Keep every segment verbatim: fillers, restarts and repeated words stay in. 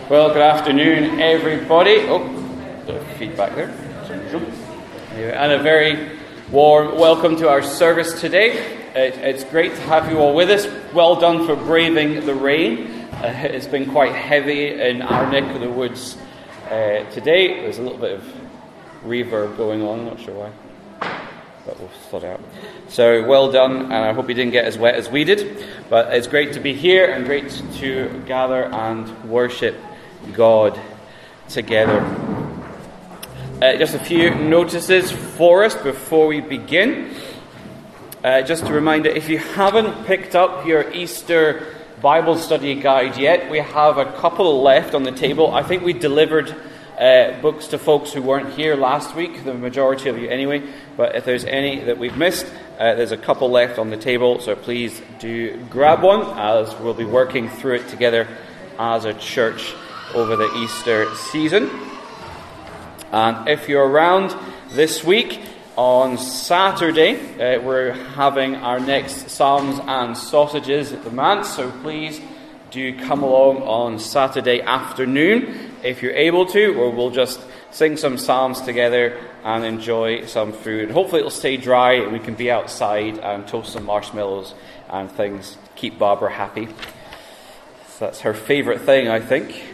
Well, good afternoon, everybody. Oh, bit of feedback there. And a very warm welcome to our service today. It, it's great to have you all with us. Well done for braving the rain. Uh, it's been quite heavy in our neck of the woods uh, today. There's a little bit of reverb going on, I'm not sure why, but we'll sort it out. So well done, and I hope you didn't get as wet as we did. But it's great to be here and great to gather and worship God together. Uh, just a few notices for us before we begin. Uh, just a reminder, if you haven't picked up your Easter Bible study guide yet, we have a couple left on the table. I think we delivered uh, books to folks who weren't here last week, the majority of you anyway, but if there's any that we've missed, uh, there's a couple left on the table, so please do grab one as we'll be working through it together as a church over the Easter season. And if you're around this week, on Saturday, uh, we're having our next Psalms and Sausages at the Manse, so please do come along on Saturday afternoon if you're able to, or we'll just sing some psalms together and enjoy some food. Hopefully it'll stay dry and we can be outside and toast some marshmallows and things, keep Barbara happy. So that's her favourite thing, I think.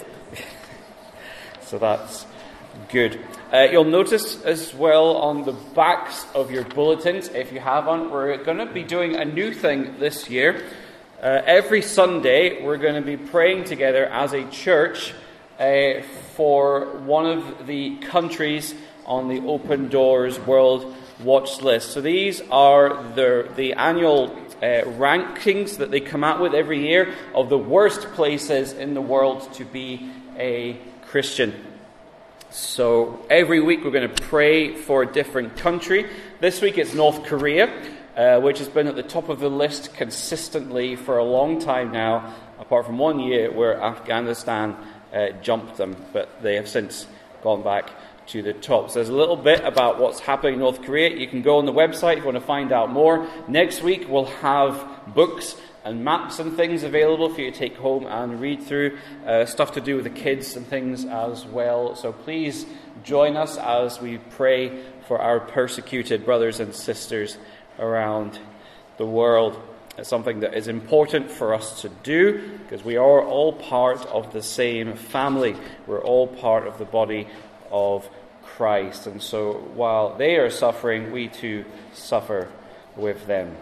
So that's good. Uh, you'll notice as well on the backs of your bulletins, if you have one, we're going to be doing a new thing this year. Uh, every Sunday, we're going to be praying together as a church uh, for one of the countries on the Open Doors World Watch List. So these are the, the annual uh, rankings that they come out with every year of the worst places in the world to be a Christian. So every week we're going to pray for a different country. This week it's North Korea, uh, which has been at the top of the list consistently for a long time now, apart from one year where Afghanistan uh, jumped them, but they have since gone back to the top. So there's a little bit about what's happening in North Korea. You can go on the website if you want to find out more. Next week we'll have books and maps and things available for you to take home and read through, uh, stuff to do with the kids and things as well. So please join us as we pray for our persecuted brothers and sisters around the world. It's something that is important for us to do because we are all part of the same family. We're all part of the body of Christ. And so while they are suffering, we too suffer with them.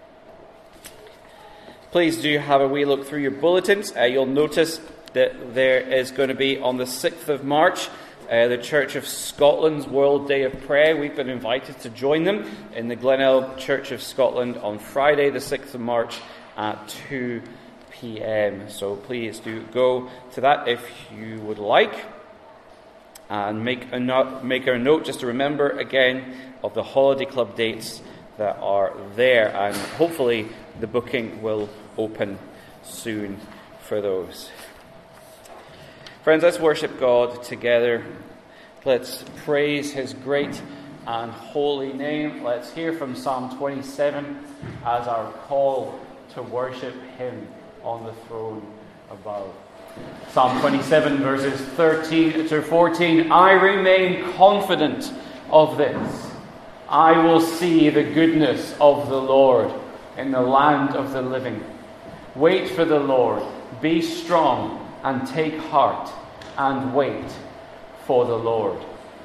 Please do have a wee look through your bulletins. Uh, you'll notice that there is going to be on the sixth of March, uh, the Church of Scotland's World Day of Prayer. We've been invited to join them in the Glenelg Church of Scotland on Friday, the sixth of March at two p.m. So please do go to that if you would like. And make a note, make a note just to remember again of the holiday club dates that are there, and hopefully the booking will open soon for those. Friends, let's worship God together. Let's praise His great and holy name. Let's hear from Psalm twenty-seven as our call to worship Him on the throne above. Psalm twenty-seven, verses thirteen to fourteen. I remain confident of this. I will see the goodness of the Lord in the land of the living. Wait for the Lord. Be strong and take heart and wait for the Lord.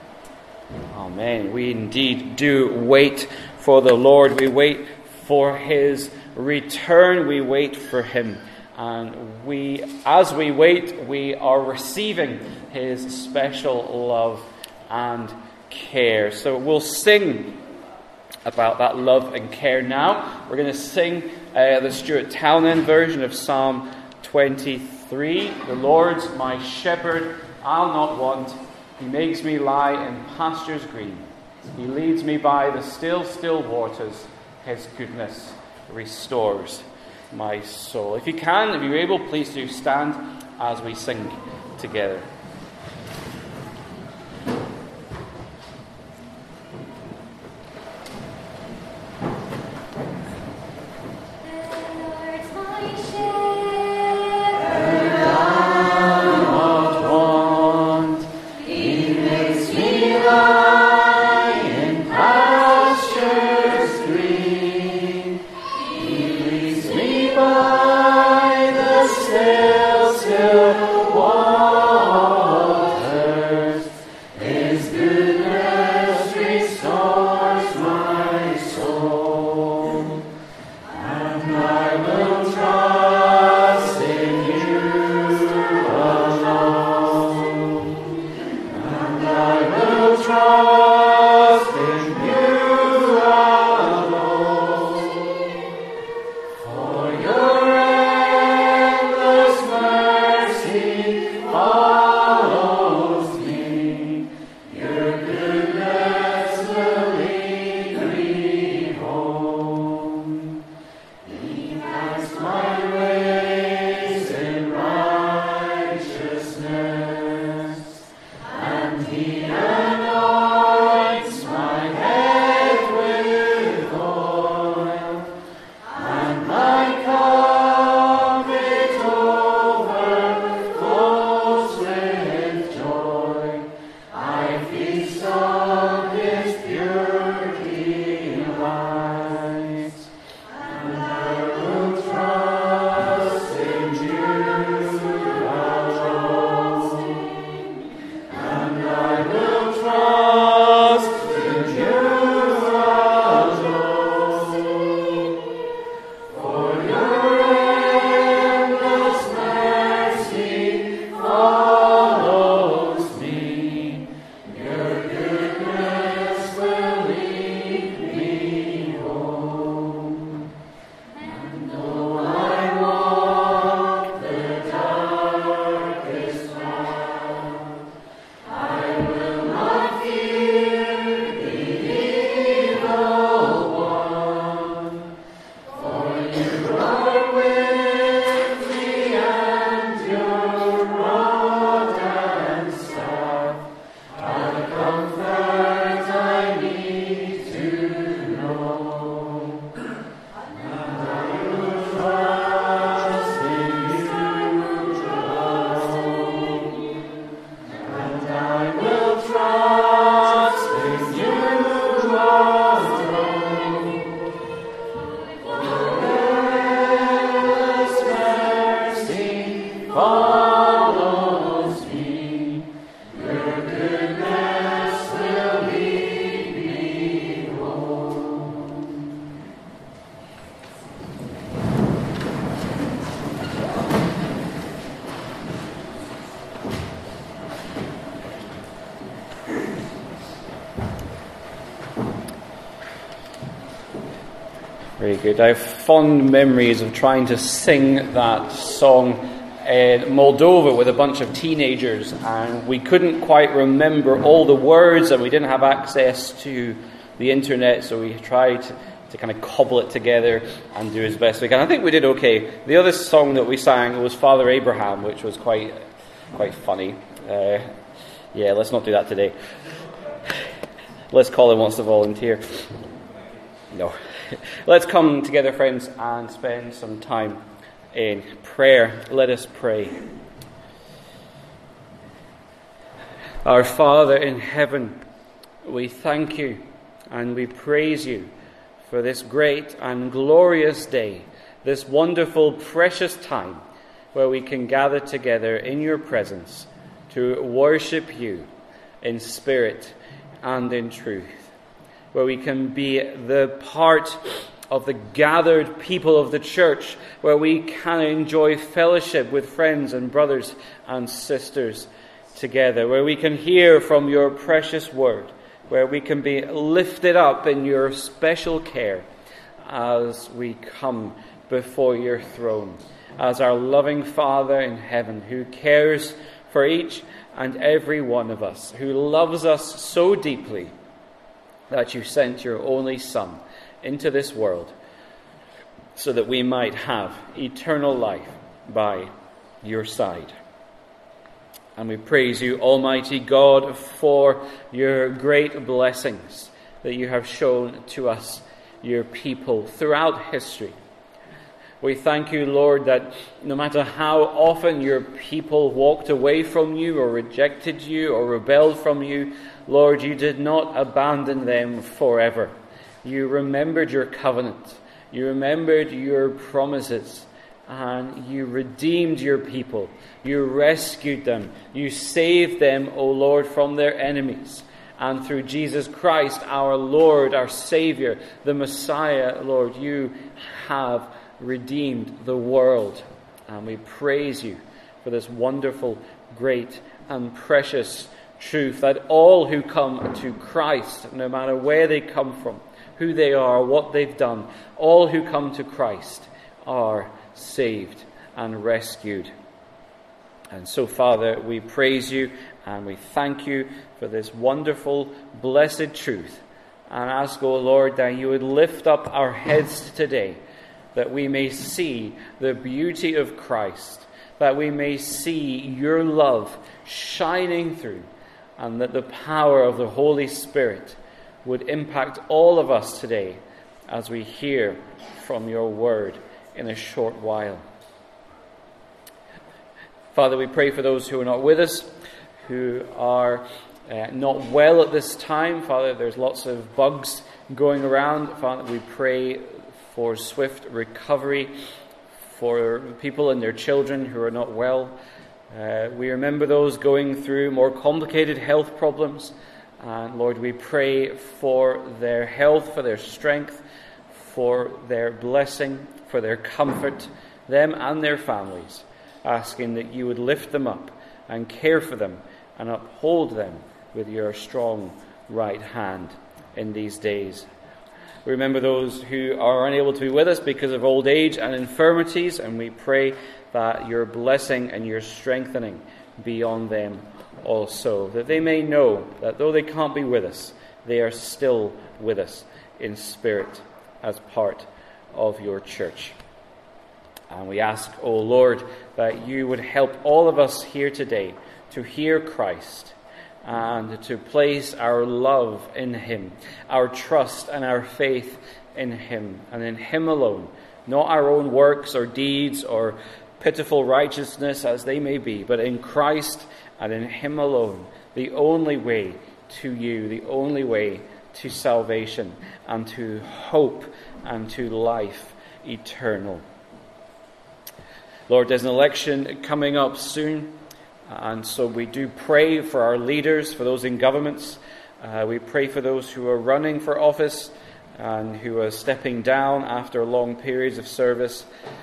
Amen. We indeed do wait for the Lord. We wait for His return. We wait for Him. And we, as we wait, we are receiving His special love and care. So we'll sing about that love and care now. We're going to sing uh, the Stuart Townend version of Psalm twenty-three. The Lord's my shepherd, I'll not want. He makes me lie in pastures green. He leads me by the still, still waters. His goodness restores my soul. If you can, if you're able, please do stand as we sing together. Lord, follows me. Your goodness will lead me home. He guides my ways in righteousness, and He anoints my head with oil, and my cup it overflows with joy. I feast on His pure delight, and I will trust in You alone, and I will trust in You alone. For Your endless mercy follows me. Your goodness will lead me home. And though I walk the darkest path, I will not fear the evil one. For You are with me, and Your rod and staff are the comfort I need to know. And I will trust in You alone, and I will trust in You alone. Endless mercy follows me. Your goodness will lead me home. Very good. I have fond memories of trying to sing that song in Moldova with a bunch of teenagers, and we couldn't quite remember all the words, and we didn't have access to the internet, so we tried to, to kind of cobble it together and do as best we can. I think we did okay. The other song that we sang was Father Abraham, which was quite quite funny. Uh, yeah, let's not do that today. Les Collin wants to volunteer. No. Let's come together, friends, and spend some time in prayer. Let us pray. Our Father in heaven, we thank You and we praise You for this great and glorious day, this wonderful, precious time where we can gather together in Your presence to worship You in spirit and in truth, where we can be the part of the gathered people of the church, where we can enjoy fellowship with friends and brothers and sisters together, where we can hear from Your precious word, where we can be lifted up in Your special care as we come before Your throne, as our loving Father in heaven, who cares for each and every one of us, who loves us so deeply that You sent Your only Son into this world so that we might have eternal life by Your side. And we praise You, Almighty God, for Your great blessings that You have shown to us, Your people, throughout history. We thank You, Lord, that no matter how often Your people walked away from You or rejected You or rebelled from You, Lord, You did not abandon them forever. You remembered Your covenant. You remembered Your promises. And You redeemed Your people. You rescued them. You saved them, O Lord, from their enemies. And through Jesus Christ, our Lord, our Savior, the Messiah, Lord, You have redeemed the world. And we praise You for this wonderful, great, and precious truth that all who come to Christ, no matter where they come from, who they are, what they've done, all who come to Christ are saved and rescued. And so, Father, we praise you and we thank you for this wonderful, blessed truth. And ask, O Lord, that you would lift up our heads today, that we may see the beauty of Christ, that we may see your love shining through, and that the power of the Holy Spirit would impact all of us today as we hear from your word in a short while. Father, we pray for those who are not with us, who are uh, not well at this time. Father, there's lots of bugs going around. Father, we pray for swift recovery for people and their children who are not well. Uh, we remember those going through more complicated health problems. And Lord, we pray for their health, for their strength, for their blessing, for their comfort, them and their families, asking that you would lift them up and care for them and uphold them with your strong right hand in these days. We remember those who are unable to be with us because of old age and infirmities, and we pray that your blessing and your strengthening be on them also, that they may know that though they can't be with us, they are still with us in spirit as part of your church. And we ask, O Lord, that you would help all of us here today to hear Christ and to place our love in him, our trust and our faith in him, and in him alone, not our own works or deeds or pitiful righteousness as they may be, but in Christ and in him alone, the only way to you, the only way to salvation and to hope and to life eternal. Lord, there's an election coming up soon, and so we do pray for our leaders, for those in governments. Uh, we pray for those who are running for office and who are stepping down after long periods of service.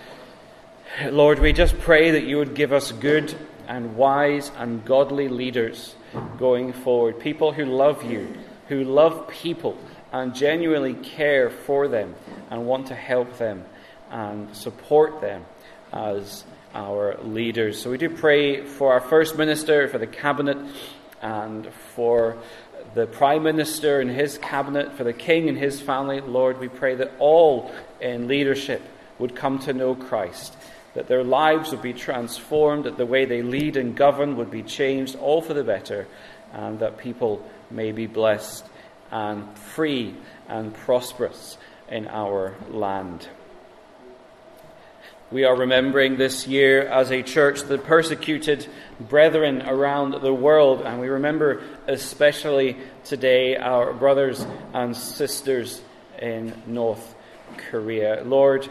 Lord, we just pray that you would give us good and wise and godly leaders going forward, people who love you, who love people and genuinely care for them and want to help them and support them as our leaders. So we do pray for our First Minister, for the Cabinet, and for the Prime Minister and his Cabinet, for the King and his family. Lord, we pray that all in leadership would come to know Christ, that their lives would be transformed, that the way they lead and govern would be changed, all for the better, and that people may be blessed and free and prosperous in our land. We are remembering this year as a church the persecuted brethren around the world, and we remember especially today our brothers and sisters in North Korea. Lord,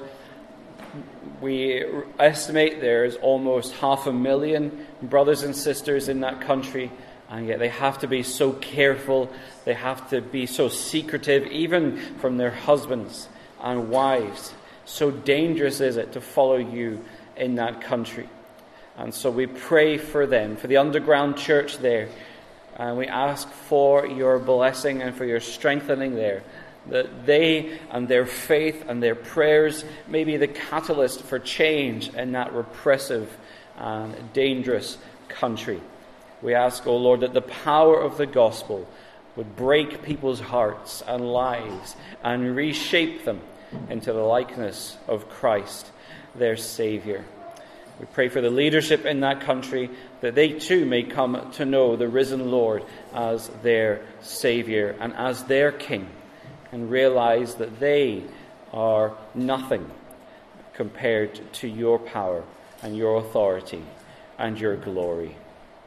we estimate there's almost half a million brothers and sisters in that country, and yet they have to be so careful, they have to be so secretive, even from their husbands and wives. So dangerous is it to follow you in that country. And so we pray for them, for the underground church there. And we ask for your blessing and for your strengthening there, that they and their faith and their prayers may be the catalyst for change in that repressive and dangerous country. We ask, O Lord, that the power of the gospel would break people's hearts and lives and reshape them into the likeness of Christ, their Saviour. We pray for the leadership in that country, that they too may come to know the risen Lord as their Saviour and as their King, and realize that they are nothing compared to your power and your authority and your glory.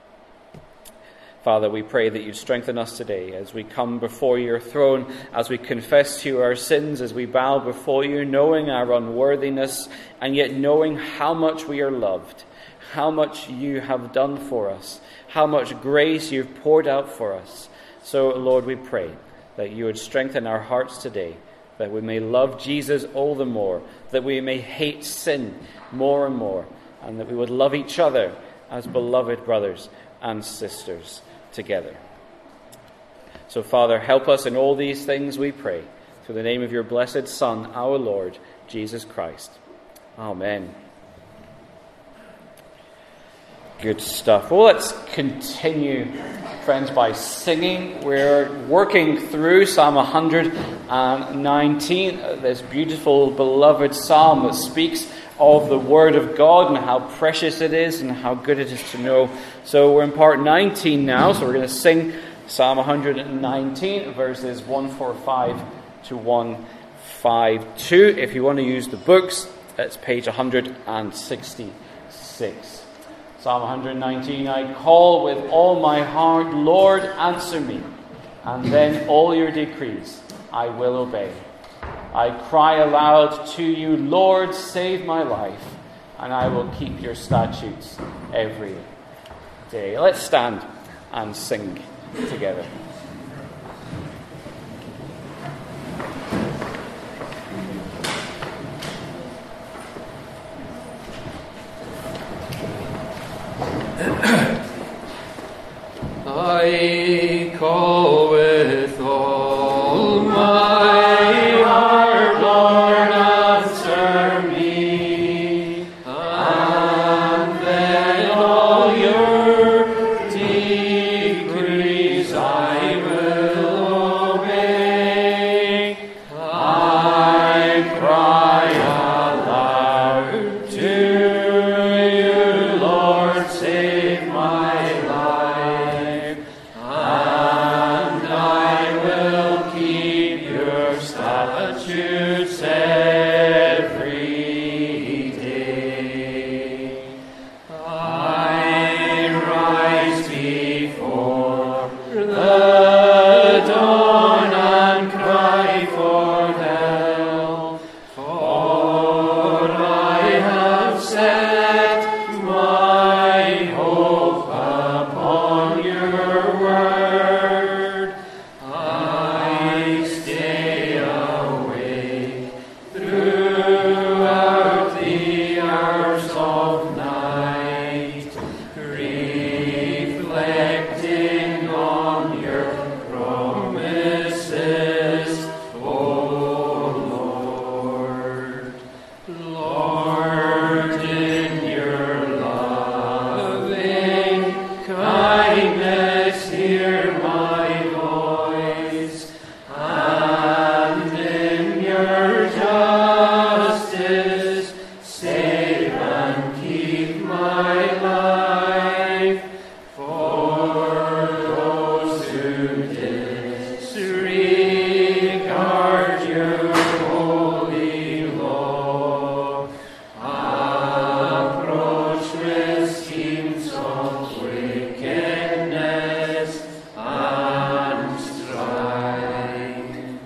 Father, we pray that you strengthen us today as we come before your throne, as we confess to you our sins, as we bow before you, knowing our unworthiness, and yet knowing how much we are loved, how much you have done for us, how much grace you've poured out for us. So, Lord, we pray that you would strengthen our hearts today, that we may love Jesus all the more, that we may hate sin more and more, and that we would love each other as beloved brothers and sisters together. So, Father, help us in all these things, we pray, through the name of your blessed Son, our Lord, Jesus Christ. Amen. Good stuff. Well, let's continue, friends, by singing. We're working through Psalm one nineteen, this beautiful, beloved psalm that speaks of the Word of God and how precious it is and how good it is to know. So we're in part nineteen now, so we're going to sing Psalm one nineteen, verses one forty-five to one fifty-two. If you want to use the books, it's page one sixty-six. Psalm one nineteen, I call with all my heart, Lord, answer me, and then all your decrees I will obey. I cry aloud to you, Lord, save my life, and I will keep your statutes every day. Let's stand and sing together. I call with all my heart, Lord, answer me, and then all your decrees I will obey. I cry aloud to you, Lord, save my life. And I will keep your statutes every day. I rise before the dawn and cry for help, for I have set my hope upon your word. I stay awake throughout the hours of night, reflecting on your promises, O Lord. Lord, in your loving kindness, hear my voice, and in your justice, save and keep my life. For those who disregard your holy law approach with schemes of wickedness and strife.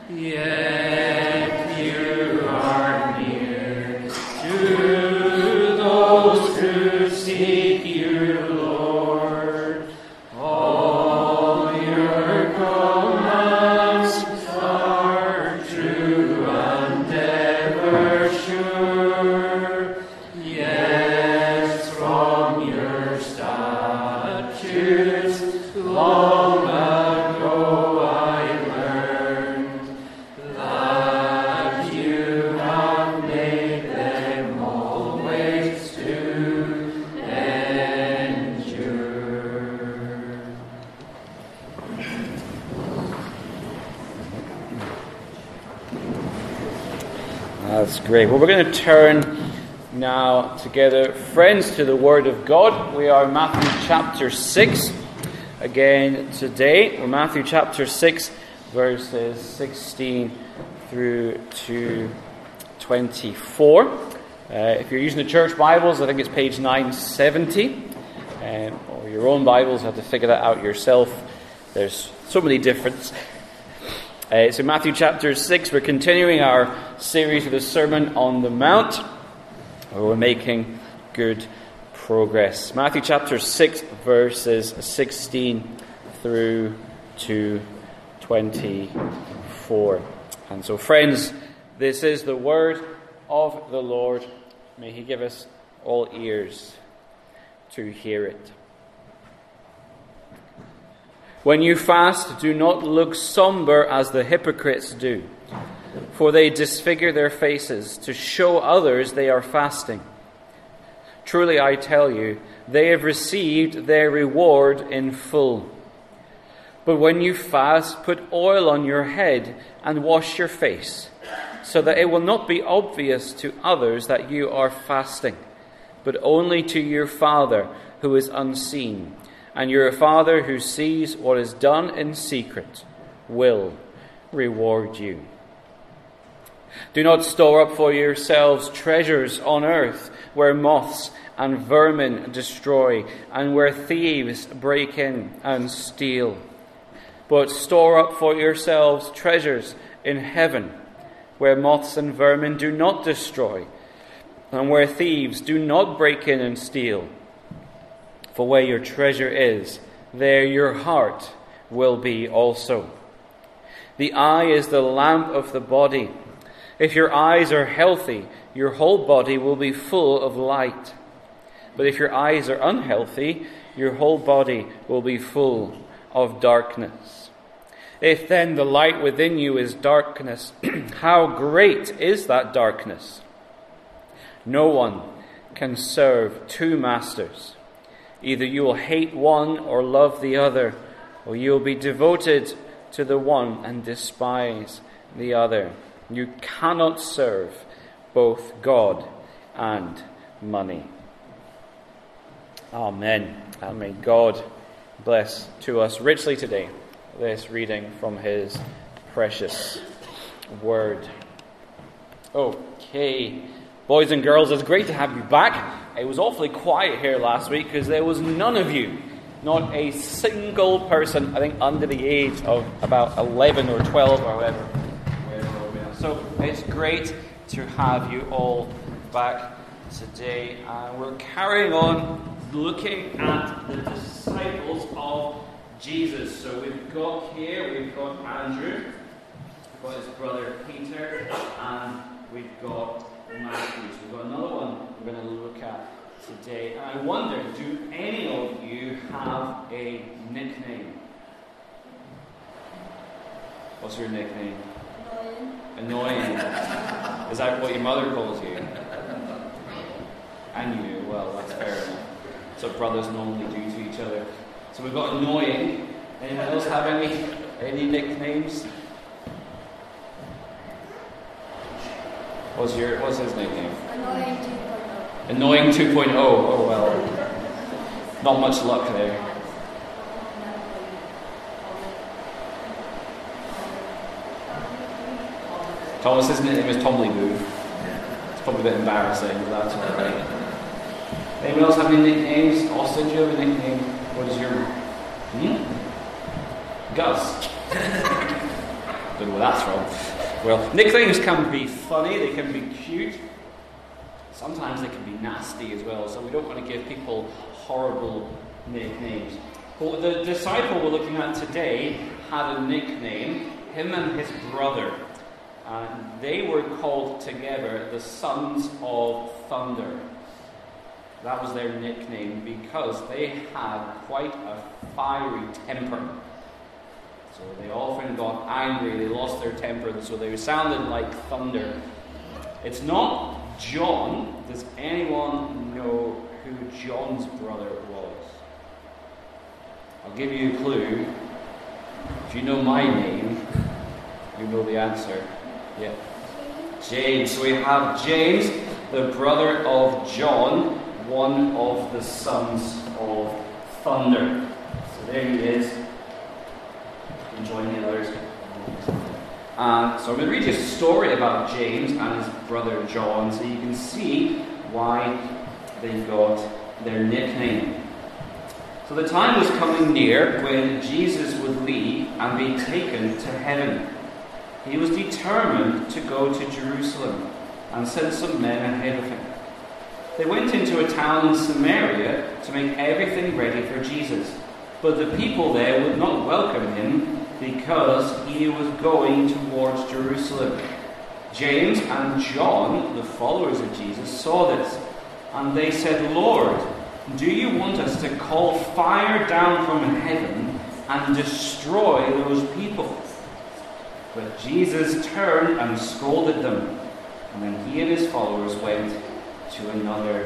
Yet you are near to those who seek you, Lord. All your commands are true and ever sure. Yes, from your statutes long ago I learned that you have made them always to endure. That's great. Well, we're going to turn now together, friends, to the Word of God. We are in Matthew chapter six again today. We're Matthew chapter six, verses sixteen through to twenty-four. Uh, if you're using the church Bibles, I think it's page nine seventy. Um, or your own Bibles, you have to figure that out yourself. There's so many differences. Uh, so Matthew chapter six, we're continuing our series of the Sermon on the Mount, where we're making good progress. Matthew chapter six, verses sixteen through to twenty-four. And so, friends, this is the word of the Lord. May he give us all ears to hear it. When you fast, do not look somber as the hypocrites do, for they disfigure their faces to show others they are fasting. Truly I tell you, they have received their reward in full. But when you fast, put oil on your head and wash your face, so that it will not be obvious to others that you are fasting, but only to your Father who is unseen. And your Father who sees what is done in secret will reward you. Do not store up for yourselves treasures on earth, where moths and vermin destroy, and where thieves break in and steal. But store up for yourselves treasures in heaven, where moths and vermin do not destroy, and where thieves do not break in and steal. For where your treasure is, there your heart will be also. The eye is the lamp of the body. If your eyes are healthy, your whole body will be full of light. But if your eyes are unhealthy, your whole body will be full of darkness. If then the light within you is darkness, how great is that darkness? No one can serve two masters. Either you will hate one or love the other, or you will be devoted to the one and despise the other. You cannot serve both God and money. Amen. And may God bless to us richly today this reading from his precious word. Okay, boys and girls, it's great to have you back. It was awfully quiet here last week because there was none of you, not a single person, I think under the age of about eleven or twelve or whatever. So it's great to have you all back today. Uh, we're carrying on looking at the disciples of Jesus. So we've got here, we've got Andrew, we've got his brother Peter, and we've got Matthew. So we've got another one we're going to look at today. And I wonder, do any of you have a nickname? What's your nickname? Annoying. Is that what your mother calls you? And you, well, that's fair enough. That's what brothers normally do to each other. So we've got annoying. Anyone else have any any nicknames? What's your what's his nickname? Annoying two point oh. Annoying two point oh. Oh well. Not much luck there. Thomas's nickname is Tomley Boo. It's probably a bit embarrassing, but that's alright. Anyone else have any nicknames? Austin, do you have a nickname? What is your... Hmm? Gus. Don't know where that's from. Well, nicknames can be funny, they can be cute. Sometimes they can be nasty as well, so we don't want to give people horrible nicknames. But the disciple we're looking at today had a nickname, him and his brother. And they were called together the Sons of Thunder. That was their nickname because they had quite a fiery temper. So they often got angry, they lost their temper, so they sounded like thunder. It's not John. Does anyone know who John's brother was? I'll give you a clue. If you know my name, you know the answer. Yeah. James. So we have James, the brother of John, one of the sons of thunder. So there he is. You can join the others. Uh, so I'm going to read you a story about James and his brother John so you can see why they got their nickname. So the time was coming near when Jesus would leave and be taken to heaven. He was determined to go to Jerusalem and sent some men ahead of him. They went into a town in Samaria to make everything ready for Jesus. But the people there would not welcome him because he was going towards Jerusalem. James and John, the followers of Jesus, saw this. And they said, "Lord, do you want us to call fire down from heaven and destroy those people?" But Jesus turned and scolded them, and then he and his followers went to another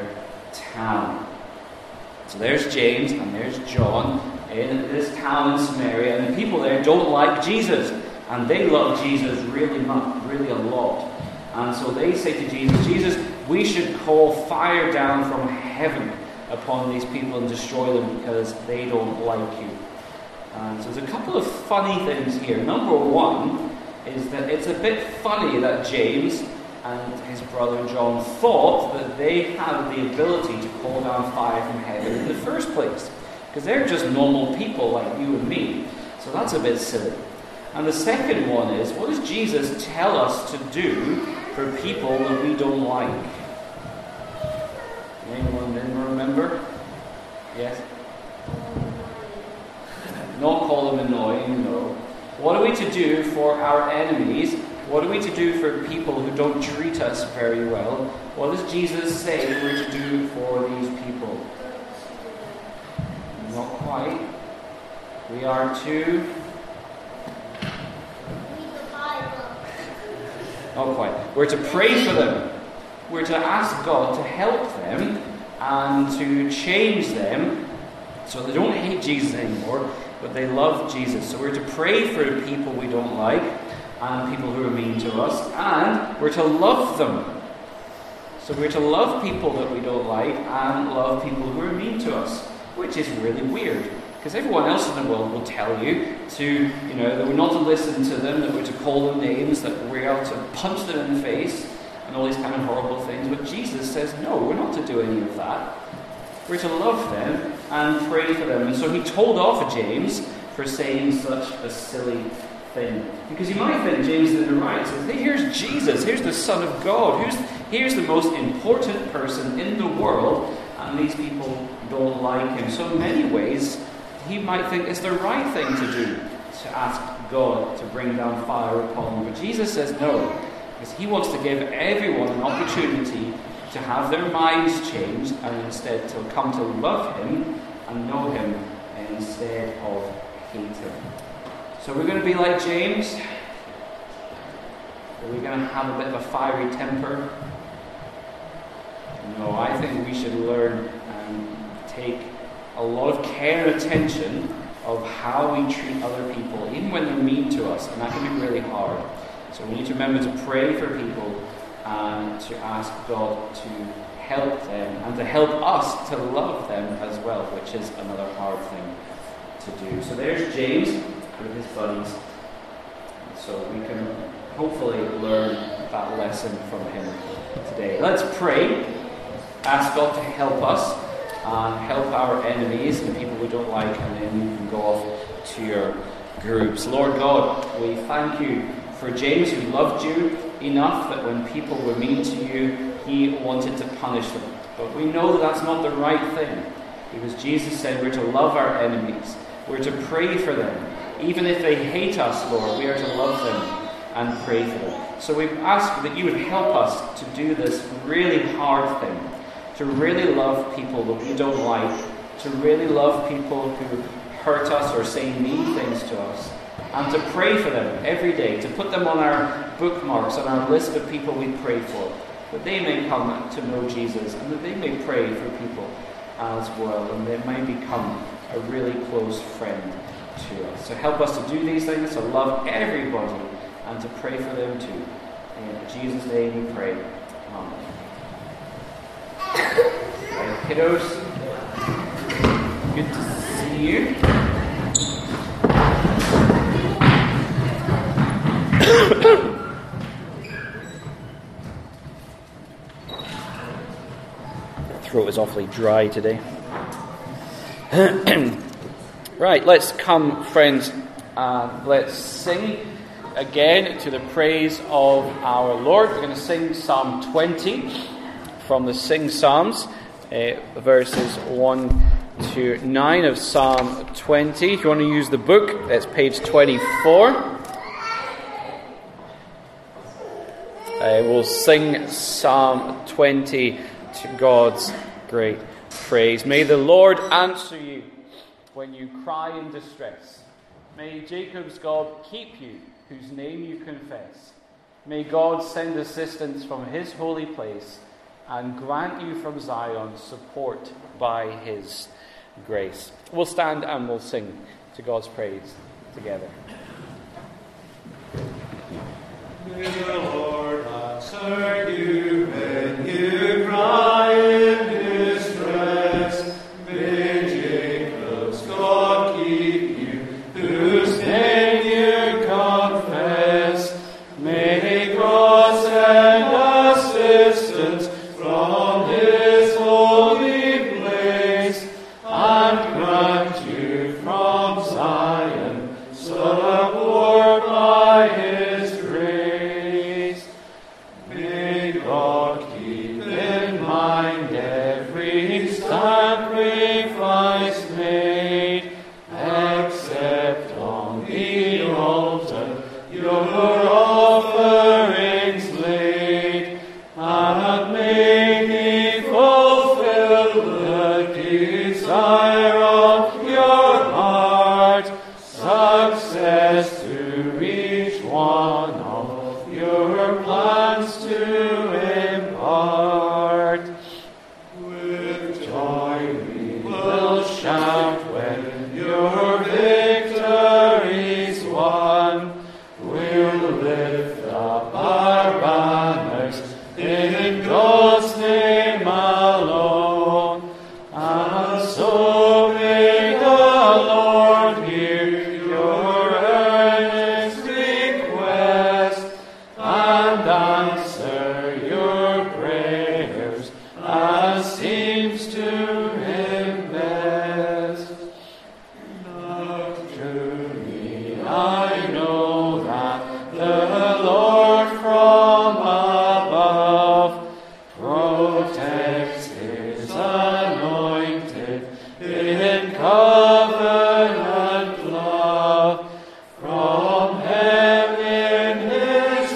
town. So there's James and there's John in this town in Samaria, and the people there don't like Jesus, and they love Jesus really much, really a lot. And so they say to Jesus, Jesus, we should call fire down from heaven upon these people and destroy them because they don't like you. And so there's a couple of funny things here. Number one is that it's a bit funny that James and his brother John thought that they had the ability to call down fire from heaven in the first place, because they're just normal people like you and me. So that's a bit silly. And the second one is, what does Jesus tell us to do for people that we don't like? Anyone didn't remember? Yes? Not call them annoying, no. What are we to do for our enemies? What are we to do for people who don't treat us very well? What does Jesus say we're to do for these people? Not quite. We are to... Not quite. We're to pray for them. We're to ask God to help them and to change them so they don't hate Jesus anymore, but they love Jesus. So we're to pray for the people we don't like and people who are mean to us, and we're to love them. So we're to love people that we don't like and love people who are mean to us, which is really weird, because everyone else in the world will tell you to, you know, that we're not to listen to them, that we're to call them names, that we're out to punch them in the face, and all these kind of horrible things. But Jesus says, no, we're not to do any of that. We're to love them and pray for them. And so he told off James for saying such a silly thing. Because you might think James is in the right. So hey, here's Jesus, here's the Son of God, here's, here's the most important person in the world, and these people don't like him. So in many ways, he might think it's the right thing to do, to ask God to bring down fire upon them. But Jesus says no, because he wants to give everyone an opportunity to have their minds changed and instead to come to love him and know him instead of hate him. So we're going to be like James? Are we going to have a bit of a fiery temper? No, I think we should learn and take a lot of care and attention of how we treat other people, even when they're mean to us, and that can be really hard. So we need to remember to pray for people and to ask God to help them and to help us to love them as well, which is another hard thing to do. So there's James with his buddies. So we can hopefully learn that lesson from him today. Let's pray. Ask God to help us and help our enemies and the people we don't like, and then you can go off to your groups. Lord God, we thank you for James, who loved you enough that when people were mean to you, he wanted to punish them. But we know that that's not the right thing, because Jesus said we're to love our enemies. We're to pray for them. Even if they hate us, Lord, we are to love them and pray for them. So we ask that you would help us to do this really hard thing, to really love people that we don't like, to really love people who hurt us or say mean things to us, and to pray for them every day, to put them on our bookmarks, on our list of people we pray for, that they may come to know Jesus, and that they may pray for people as well, and they may become a really close friend to us. So help us to do these things, to love everybody, and to pray for them too. In Jesus' name we pray. Amen. Right, kiddos, good to see you. Throat is awfully dry today. Right, let's come, friends, and let's sing again to the praise of our Lord. We're going to sing Psalm twenty from the Sing Psalms, uh, verses one to nine of Psalm twenty. If you want to use the book, that's page twenty-four. Uh, we'll sing Psalm twenty to God's great praise. May the Lord answer you when you cry in distress. May Jacob's God keep you, whose name you confess. May God send assistance from his holy place and grant you from Zion support by his grace. We'll stand and we'll sing to God's praise together. May the Lord answer you when you cry in distress. May Jacob's God keep you, whose name you confess. May God send assistance from his holy place, and grant you from Zion support by his grace. May God keep in mind every sacrifice made, except on the altar your offerings laid, and may he fulfill the desire of your heart, success to each one of your plans to impart. With joy we will shout when your victory's won. We'll lift up our banners in God's name alone, and so may the Lord hear your earnest request and answer your prayers as seems to him best. Now truly I know that the Lord from above protects his anointed in covenant love. From heaven his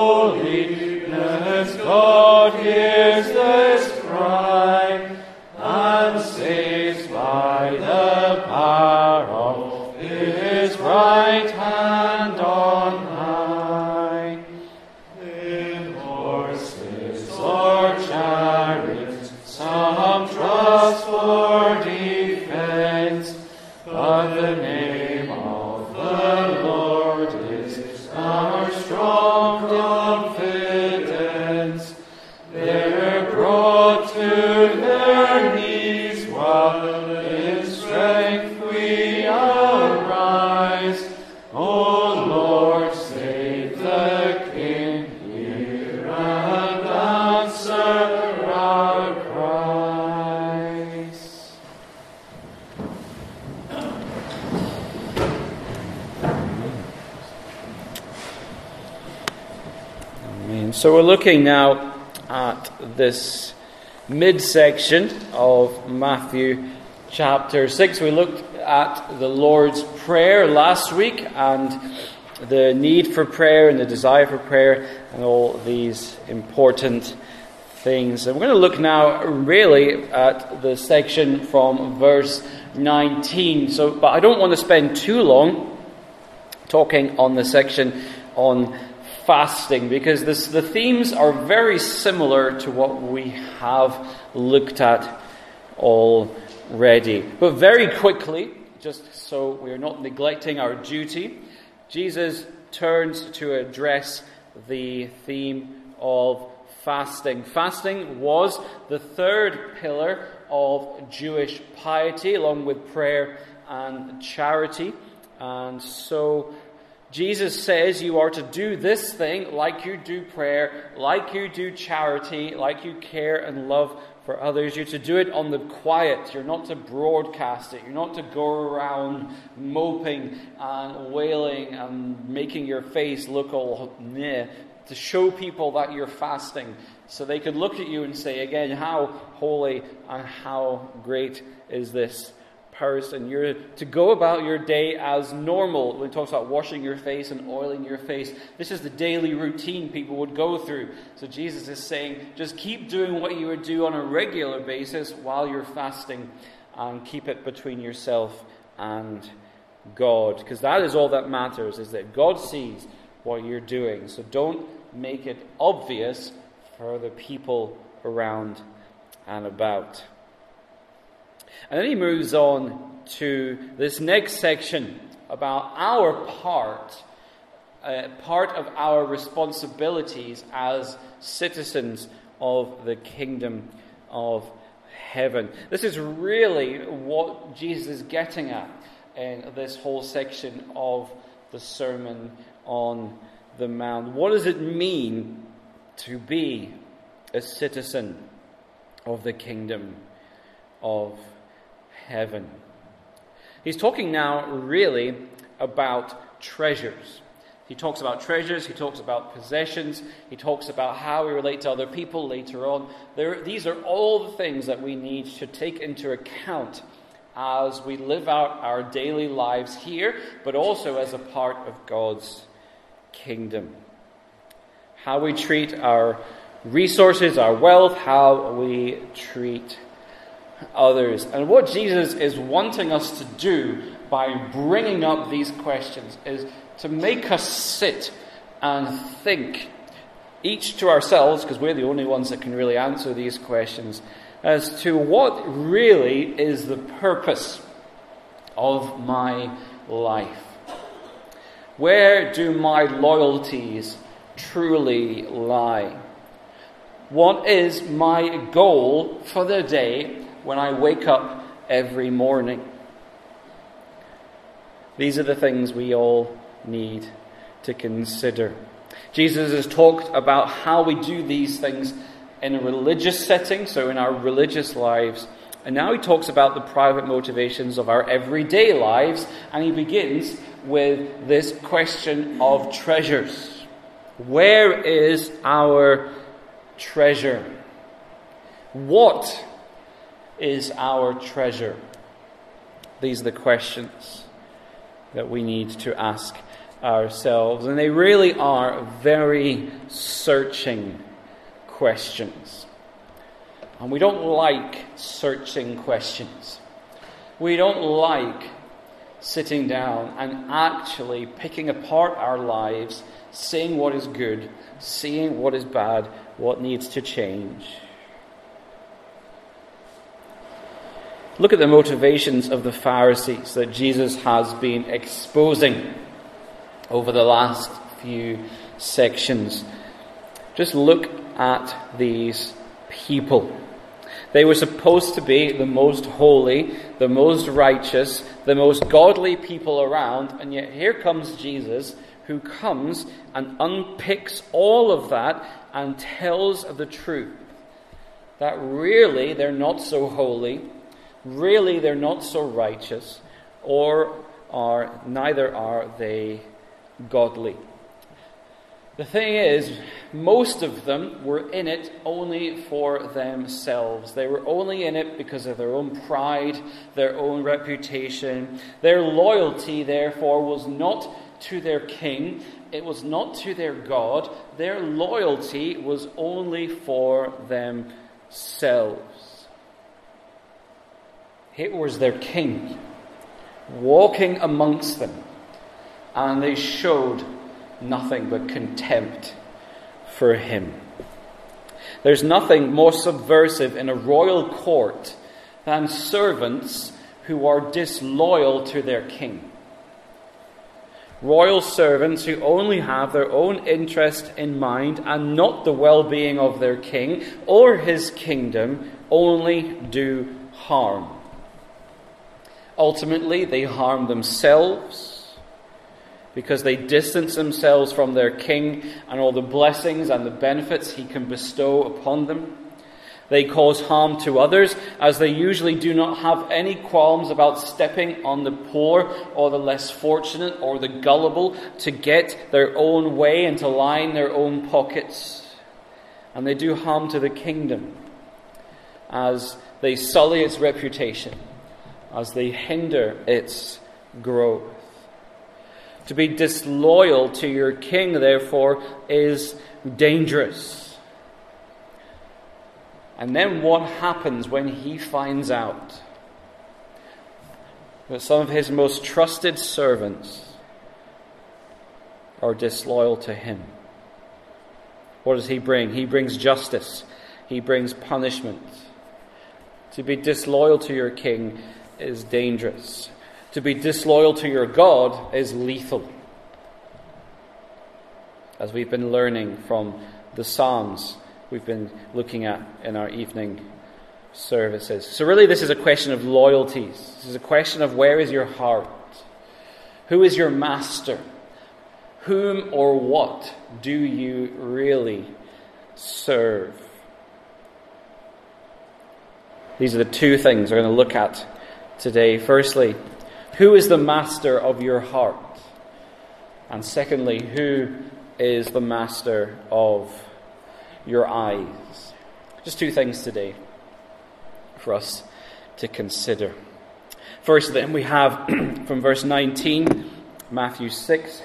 holiness God hears this cry, and saves by the power of his right hand on high. In horses or chariots some trust for defense, but the name of the Lord is our strong confidence. They're brought to their knees while in strength we arise. O Lord, save the King, hear and answer our cries. Amen. So we're looking now at this midsection of Matthew chapter six. We looked at the Lord's Prayer last week and the need for prayer and the desire for prayer and all these important things. And we're going to look now really at the section from verse nineteen. So, but I don't want to spend too long talking on the section on fasting, because this, the themes are very similar to what we have looked at already. But very quickly, just so we're not neglecting our duty, Jesus turns to address the theme of fasting. Fasting was the third pillar of Jewish piety, along with prayer and charity. And so Jesus says you are to do this thing like you do prayer, like you do charity, like you care and love for others. You're to do it on the quiet. You're not to broadcast it. You're not to go around moping and wailing and making your face look all meh, to show people that you're fasting, so they could look at you and say again, how holy and how great is this person. You're to go about your day as normal. When it talks about washing your face and oiling your face, this is the daily routine people would go through. So Jesus is saying, just keep doing what you would do on a regular basis while you're fasting, and keep it between yourself and God, because that is all that matters, is that God sees what you're doing. So don't make it obvious for the people around and about. And then he moves on to this next section about our part, uh, part of our responsibilities as citizens of the kingdom of heaven. This is really what Jesus is getting at in this whole section of the Sermon on the Mount. What does it mean to be a citizen of the kingdom of heaven? He's talking now really about treasures. He talks about treasures, he talks about possessions, he talks about how we relate to other people later on. There, these are all the things that we need to take into account as we live out our daily lives here, but also as a part of God's kingdom. How we treat our resources, our wealth, how we treat others. And what Jesus is wanting us to do by bringing up these questions is to make us sit and think, each to ourselves, because we're the only ones that can really answer these questions, as to what really is the purpose of my life. Where do my loyalties truly lie? What is my goal for the day when I wake up every morning? These are the things we all need to consider. Jesus has talked about how we do these things in a religious setting, so in our religious lives. And now he talks about the private motivations of our everyday lives, and he begins with this question of treasures. Where is our treasure? What is our treasure? These are the questions that we need to ask ourselves. And they really are very searching questions. And we don't like searching questions. We don't like sitting down and actually picking apart our lives, seeing what is good, seeing what is bad, what needs to change. Look at the motivations of the Pharisees that Jesus has been exposing over the last few sections. Just look at these people. They were supposed to be the most holy, the most righteous, the most godly people around, and yet here comes Jesus, who comes and unpicks all of that and tells the truth. That really they're not so holy, really they're not so righteous, or are neither are they godly. The thing is, most of them were in it only for themselves. They were only in it because of their own pride, their own reputation. Their loyalty, therefore, was not to their king. It was not to their God. Their loyalty was only for themselves. Here was their king walking amongst them, and they showed nothing but contempt for him. There's nothing more subversive in a royal court than servants who are disloyal to their king. Royal servants who only have their own interest in mind and not the well-being of their king or his kingdom only do harm. Ultimately, they harm themselves, because they distance themselves from their king and all the blessings and the benefits he can bestow upon them. They cause harm to others, as they usually do not have any qualms about stepping on the poor or the less fortunate or the gullible to get their own way and to line their own pockets. And they do harm to the kingdom, as they sully its reputation, as they hinder its growth. To be disloyal to your king, therefore, is dangerous. And then what happens when he finds out that some of his most trusted servants are disloyal to him? What does he bring? He brings justice. he brings punishment. To be disloyal to your king is dangerous. To be disloyal to your God is lethal. As we've been learning from the Psalms we've been looking at in our evening services. So really this is a question of loyalties. This is a question of where is your heart? Who is your master? Whom or what do you really serve? These are the two things we're going to look at today. Firstly, who is the master of your heart? And secondly, who is the master of your eyes? Just two things today for us to consider. First, then, we have from verse nineteen, Matthew six.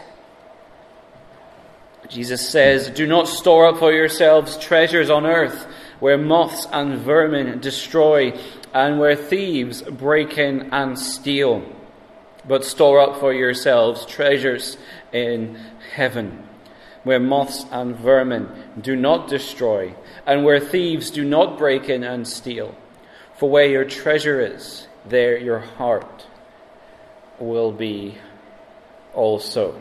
Jesus says, "Do not store up for yourselves treasures on earth, where moths and vermin destroy, and where thieves break in and steal. But store up for yourselves treasures in heaven, where moths and vermin do not destroy, and where thieves do not break in and steal. For where your treasure is, there your heart will be also."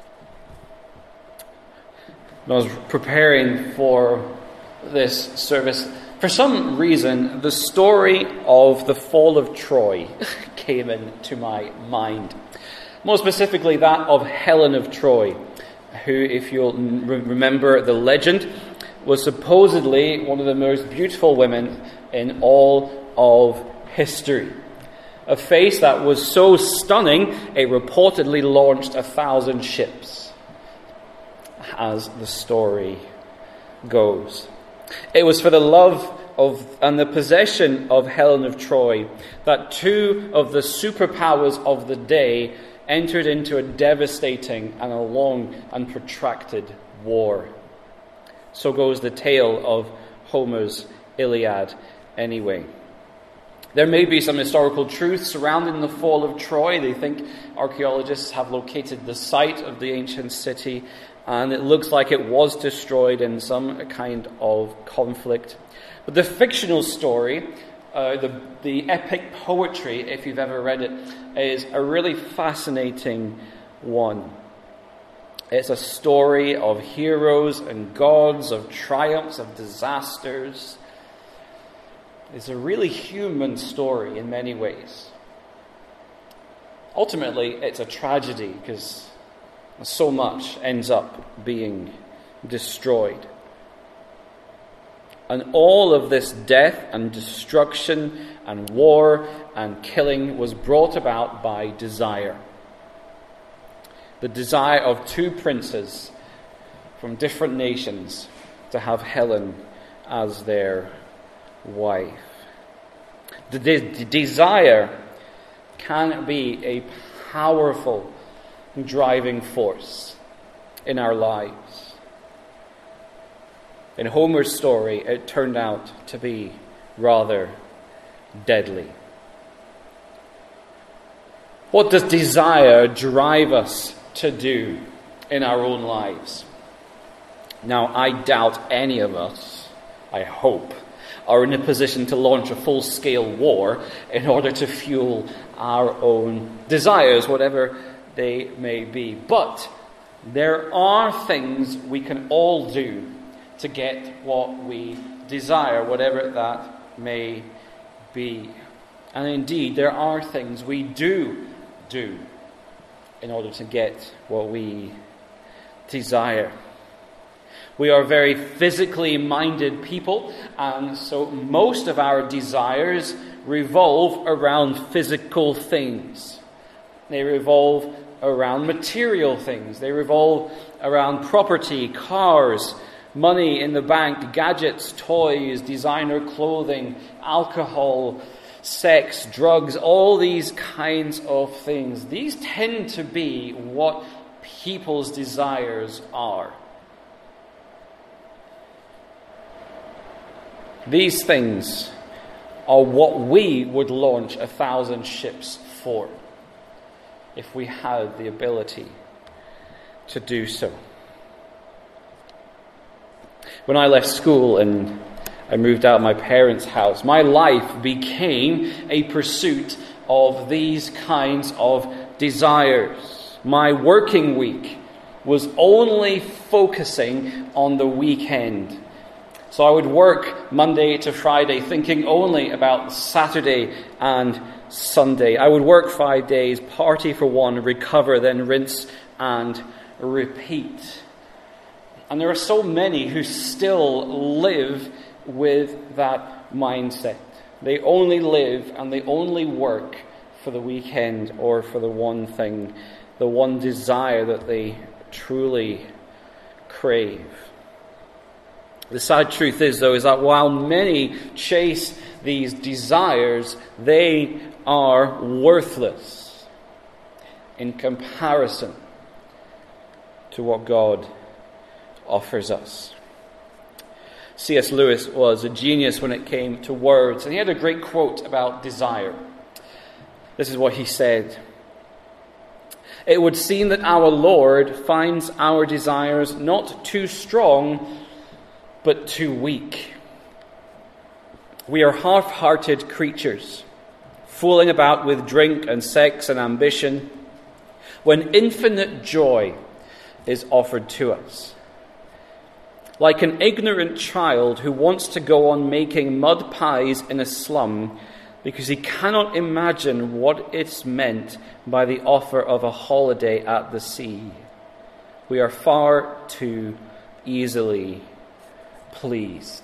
When I was preparing for this service, for some reason, the story of the fall of Troy came into my mind. More specifically, that of Helen of Troy, who, if you'll remember the legend, was supposedly one of the most beautiful women in all of history. A face that was so stunning, it reportedly launched a thousand ships, as the story goes. It was for the love of and the possession of Helen of Troy that two of the superpowers of the day entered into a devastating and a long and protracted war. So goes the tale of Homer's Iliad anyway. There may be some historical truth surrounding the fall of Troy. They think archaeologists have located the site of the ancient city, and it looks like it was destroyed in some kind of conflict. But the fictional story, uh, the, the epic poetry, if you've ever read it, is a really fascinating one. It's a story of heroes and gods, of triumphs, of disasters. It's a really human story in many ways. Ultimately, it's a tragedy because so much ends up being destroyed. And all of this death and destruction and war and killing was brought about by desire. The desire of two princes from different nations to have Helen as their wife. The, de- the desire can be a powerful driving force in our lives. In Homer's story, it turned out to be rather deadly. What does desire drive us to do in our own lives? Now, I doubt any of us, I hope, are in a position to launch a full-scale war in order to fuel our own desires, whatever they may be. But there are things we can all do to get what we desire, whatever that may be. And indeed, there are things we do do in order to get what we desire. We are very physically minded people, and so most of our desires revolve around physical things. They revolve around material things. They revolve around property, cars, money in the bank, gadgets, toys, designer clothing, alcohol, sex, drugs, all these kinds of things. These tend to be what people's desires are. These things are what we would launch a thousand ships for if we had the ability to do so. When I left school in I moved out of my parents' house. My life became a pursuit of these kinds of desires. My working week was only focusing on the weekend. So I would work Monday to Friday, thinking only about Saturday and Sunday. I would work five days, party for one, recover, then rinse and repeat. And there are so many who still live with that mindset. They only live and they only work for the weekend or for the one thing, the one desire that they truly crave. The sad truth is, though, is that while many chase these desires, they are worthless in comparison to what God offers us. C S Lewis was a genius when it came to words, and he had a great quote about desire. This is what he said: "It would seem that our Lord finds our desires not too strong, but too weak. We are half-hearted creatures, fooling about with drink and sex and ambition, when infinite joy is offered to us. Like an ignorant child who wants to go on making mud pies in a slum because he cannot imagine what it's meant by the offer of a holiday at the sea. We are far too easily pleased."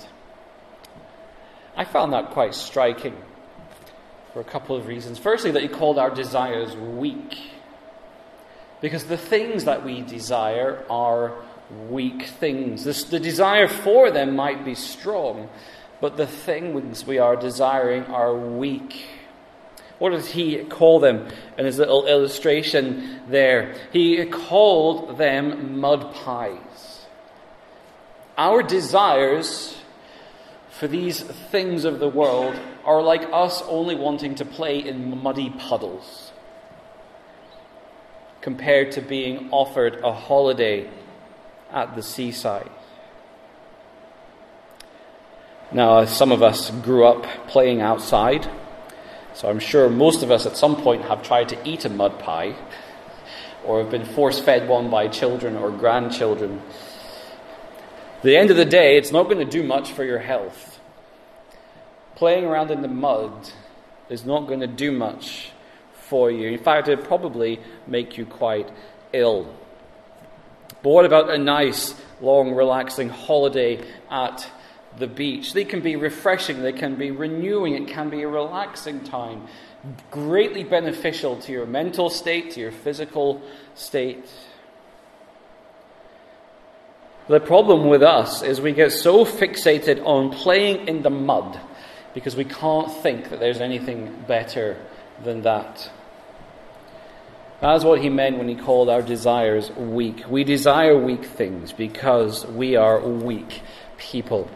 I found that quite striking for a couple of reasons. Firstly, that he called our desires weak. Because the things that we desire are weak things. This, the desire for them might be strong, but the things we are desiring are weak. What did he call them in his little illustration there? He called them mud pies. Our desires for these things of the world are like us only wanting to play in muddy puddles compared to being offered a holiday at the seaside. Now, some of us grew up playing outside, so I'm sure most of us at some point have tried to eat a mud pie or have been force-fed one by children or grandchildren. At the end of the day, it's not going to do much for your health. Playing around in the mud is not going to do much for you. In fact, it'll probably make you quite ill. But what about a nice, long, relaxing holiday at the beach? They can be refreshing, they can be renewing, it can be a relaxing time, greatly beneficial to your mental state, to your physical state. The problem with us is we get so fixated on playing in the mud because we can't think that there's anything better than that. That's what he meant when he called our desires weak. We desire weak things because we are weak people.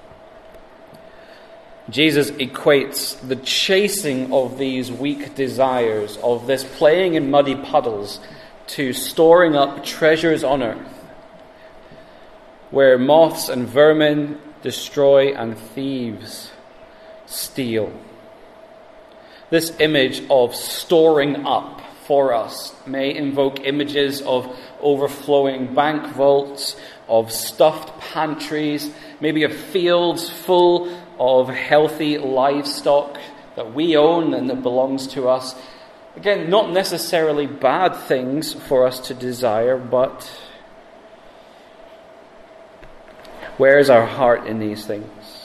Jesus equates the chasing of these weak desires, of this playing in muddy puddles, to storing up treasures on earth, where moths and vermin destroy and thieves steal. This image of storing up for us may invoke images of overflowing bank vaults, of stuffed pantries, maybe of fields full of healthy livestock that we own and that belongs to us. Again, not necessarily bad things for us to desire, but where is our heart in these things?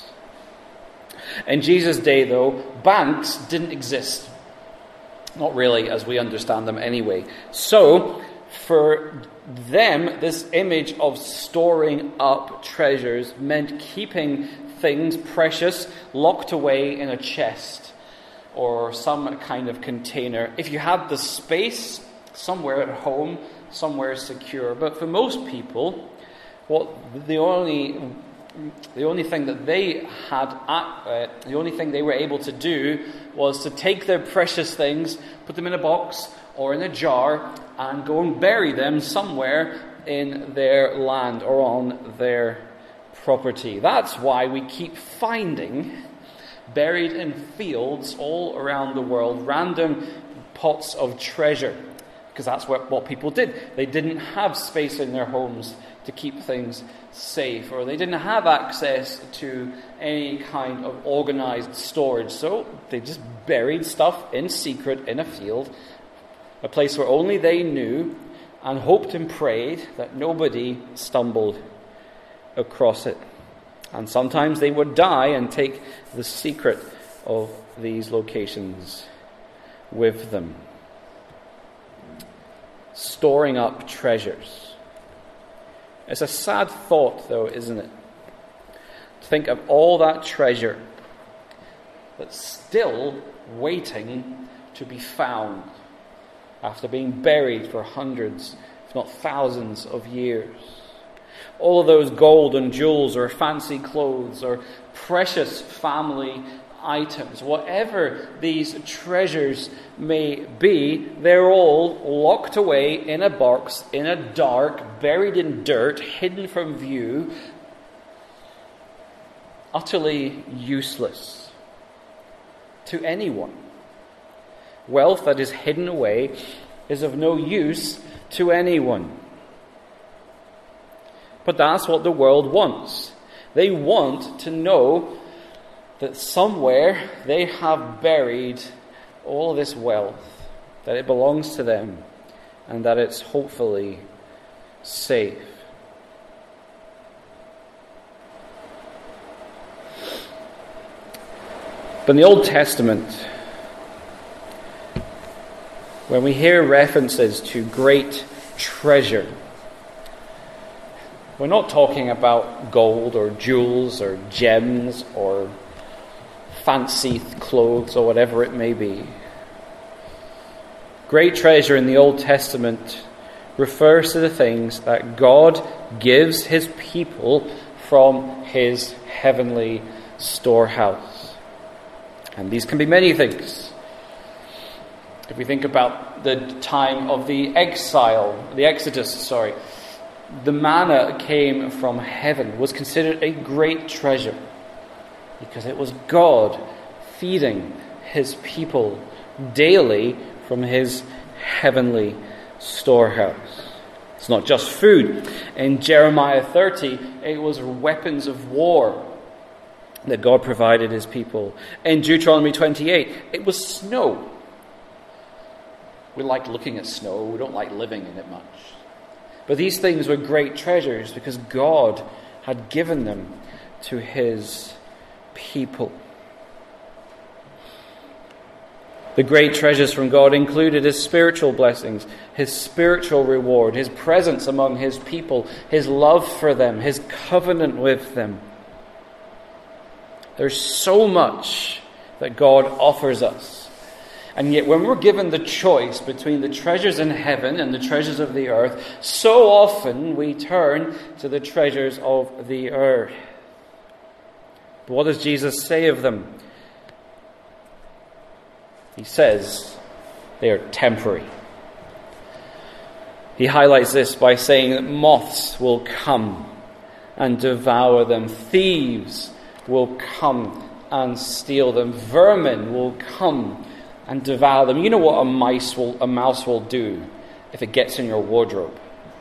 In Jesus' day, though, banks didn't exist. Not really, as we understand them anyway. So, for them, this image of storing up treasures meant keeping things precious locked away in a chest or some kind of container. If you had the space, somewhere at home, somewhere secure. But for most people, what the only the only thing that they had, uh, the only thing they were able to do was to take their precious things, put them in a box or in a jar, and go and bury them somewhere in their land or on their property. That's why we keep finding, buried in fields all around the world, random pots of treasure. Because that's what, what people did. They didn't have space in their homes to keep things safe, or they didn't have access to any kind of organized storage. So they just buried stuff in secret in a field, a place where only they knew, and hoped and prayed that nobody stumbled across it. And sometimes they would die and take the secret of these locations with them. Storing up treasures. It's a sad thought, though, isn't it? To think of all that treasure that's still waiting to be found after being buried for hundreds, if not thousands of years. All of those gold and jewels or fancy clothes or precious family items, whatever these treasures may be, they're all locked away in a box, in a dark, buried in dirt, hidden from view, utterly useless to anyone. Wealth that is hidden away is of no use to anyone. But that's what the world wants. They want to know that somewhere they have buried all of this wealth, that it belongs to them, and that it's hopefully safe. But in the Old Testament, when we hear references to great treasure, we're not talking about gold or jewels or gems or fancy clothes or whatever it may be. Great treasure in the Old Testament refers to the things that God gives his people from his heavenly storehouse. And these can be many things. If we think about the time of the exile, the Exodus, sorry, the manna came from heaven, was considered a great treasure because it was God feeding his people daily from his heavenly storehouse. It's not just food. In Jeremiah thirty, it was weapons of war that God provided his people. In Deuteronomy twenty-eight, it was snow. We like looking at snow. We don't like living in it much. But these things were great treasures because God had given them to his people. The great treasures from God included his spiritual blessings, his spiritual reward, his presence among his people, his love for them, his covenant with them. There's so much that God offers us. And yet when we're given the choice between the treasures in heaven and the treasures of the earth, so often we turn to the treasures of the earth. But what does Jesus say of them? He says they are temporary. He highlights this by saying that moths will come and devour them. Thieves will come and steal them. Vermin will come and devour them. You know what a mice will, a mouse will do if it gets in your wardrobe?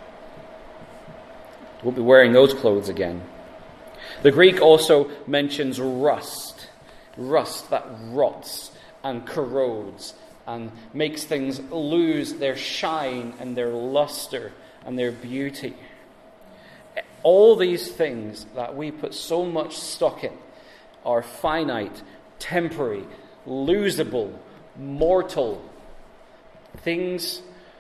You won't be wearing those clothes again. The Greek also mentions rust. Rust that rots and corrodes and makes things lose their shine and their luster and their beauty. All these things that we put so much stock in are finite, temporary, losable, mortal. Things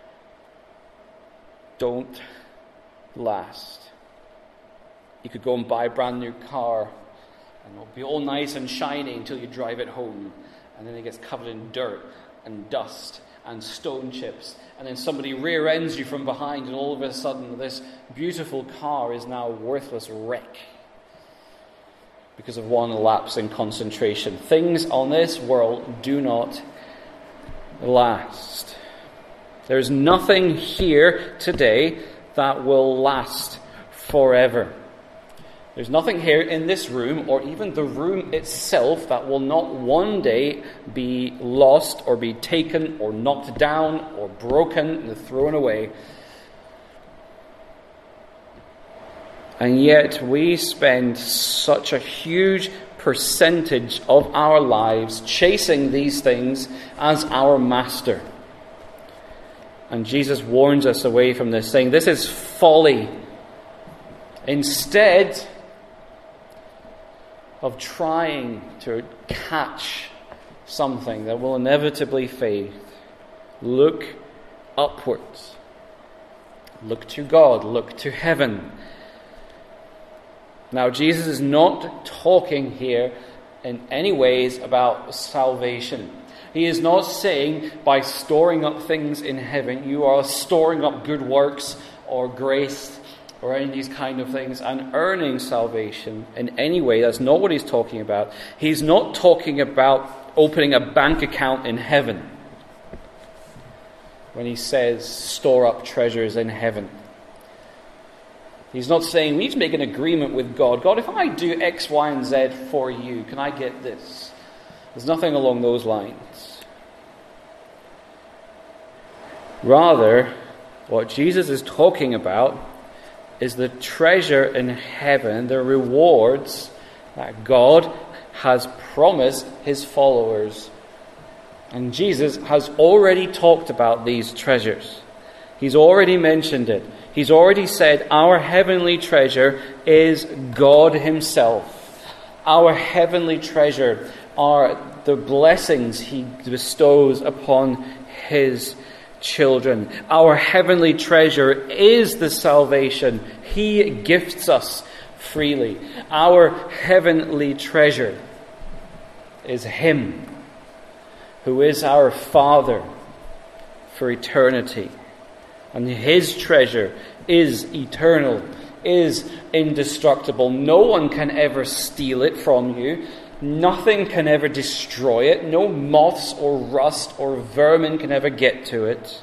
don't last. You could go and buy a brand new car and it'll be all nice and shiny until you drive it home, and then it gets covered in dirt and dust and stone chips, and then somebody rear ends you from behind, and all of a sudden this beautiful car is now a worthless wreck because of one lapse in concentration. Things on this world do not last. There's nothing here today that will last forever. There's nothing here in this room, or even the room itself, that will not one day be lost or be taken or knocked down or broken and thrown away. And yet we spend such a huge percentage of our lives chasing these things as our master. And Jesus warns us away from this, saying this is folly. Instead of trying to catch something that will inevitably fade, look upwards. Look to God. Look to heaven. Now, Jesus is not talking here in any ways about salvation. He is not saying by storing up things in heaven, you are storing up good works or grace or any of these kind of things and earning salvation in any way. That's not what he's talking about. He's not talking about opening a bank account in heaven when he says store up treasures in heaven. He's not saying we need to make an agreement with God. God, if I do X, Y, and Z for you, can I get this? There's nothing along those lines. Rather, what Jesus is talking about is the treasure in heaven, the rewards that God has promised his followers. And Jesus has already talked about these treasures. He's already mentioned it. He's already said our heavenly treasure is God himself. Our heavenly treasure are the blessings he bestows upon his children. Our heavenly treasure is the salvation he gifts us freely. Our heavenly treasure is him who is our Father for eternity. And his treasure is eternal, is indestructible. No one can ever steal it from you. Nothing can ever destroy it. No moths or rust or vermin can ever get to it.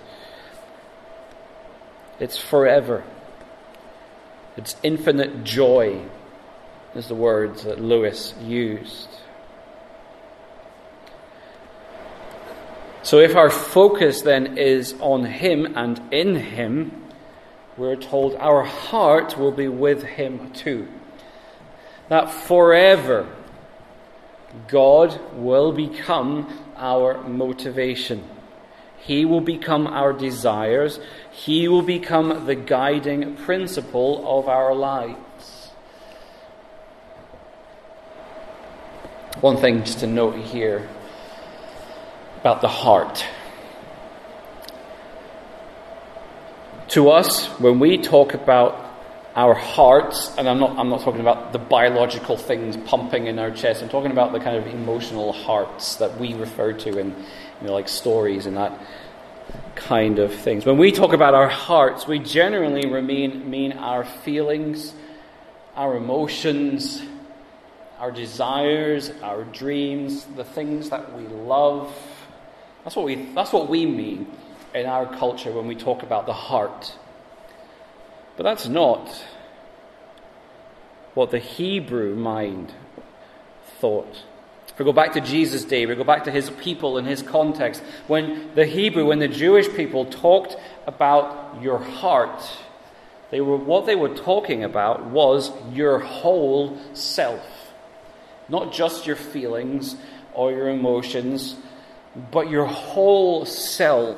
It's forever. It's infinite joy, is the words that Lewis used. So if our focus then is on him and in him, we're told our heart will be with him too. That forever God will become our motivation. He will become our desires. He will become the guiding principle of our lives. One thing just to note here about the heart. To us, when we talk about our hearts, and I'm not I'm not talking about the biological things pumping in our chest, I'm talking about the kind of emotional hearts that we refer to in, you know, like stories and that kind of things. When we talk about our hearts, we generally mean, mean our feelings, our emotions, our desires, our dreams, the things that we love. That's what we that's what we mean in our culture when we talk about the heart. But that's not what the Hebrew mind thought. If we go back to Jesus' day, we go back to his people and his context. When the Hebrew, when the Jewish people talked about your heart, they were what they were talking about was your whole self. Not just your feelings or your emotions, but your whole self.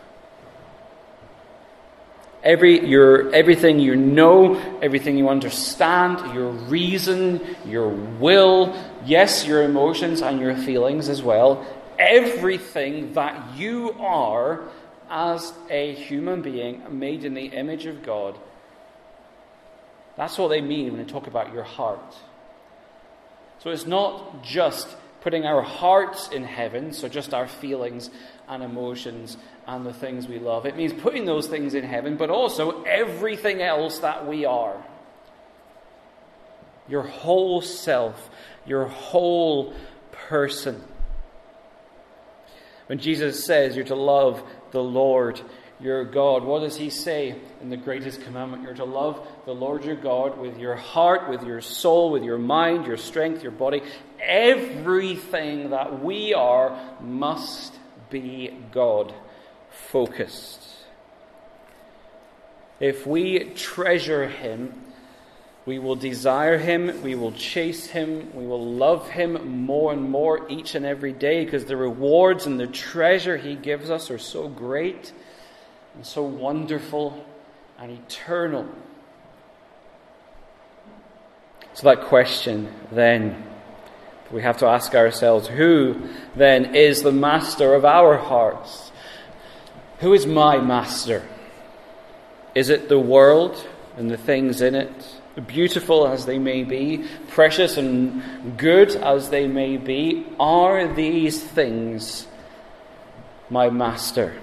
Every your everything you know, everything you understand, your reason, your will, yes, your emotions and your feelings as well, everything that you are as a human being made in the image of God. That's what they mean when they talk about your heart. So it's not just putting our hearts in heaven, so just our feelings and emotions and the things we love. It means putting those things in heaven, but also everything else that we are. Your whole self, your whole person. When Jesus says you're to love the Lord your God. What does he say in the greatest commandment? You're to love the Lord your God with your heart, with your soul, with your mind, your strength, your body. Everything that we are must be God-focused. If we treasure him, we will desire him, we will chase him, we will love him more and more each and every day, because the rewards and the treasure he gives us are so great and so wonderful and eternal. So that question then, we have to ask ourselves, who then is the master of our hearts? Who is my master? Is it the world and the things in it? Beautiful as they may be, precious and good as they may be, are these things my master?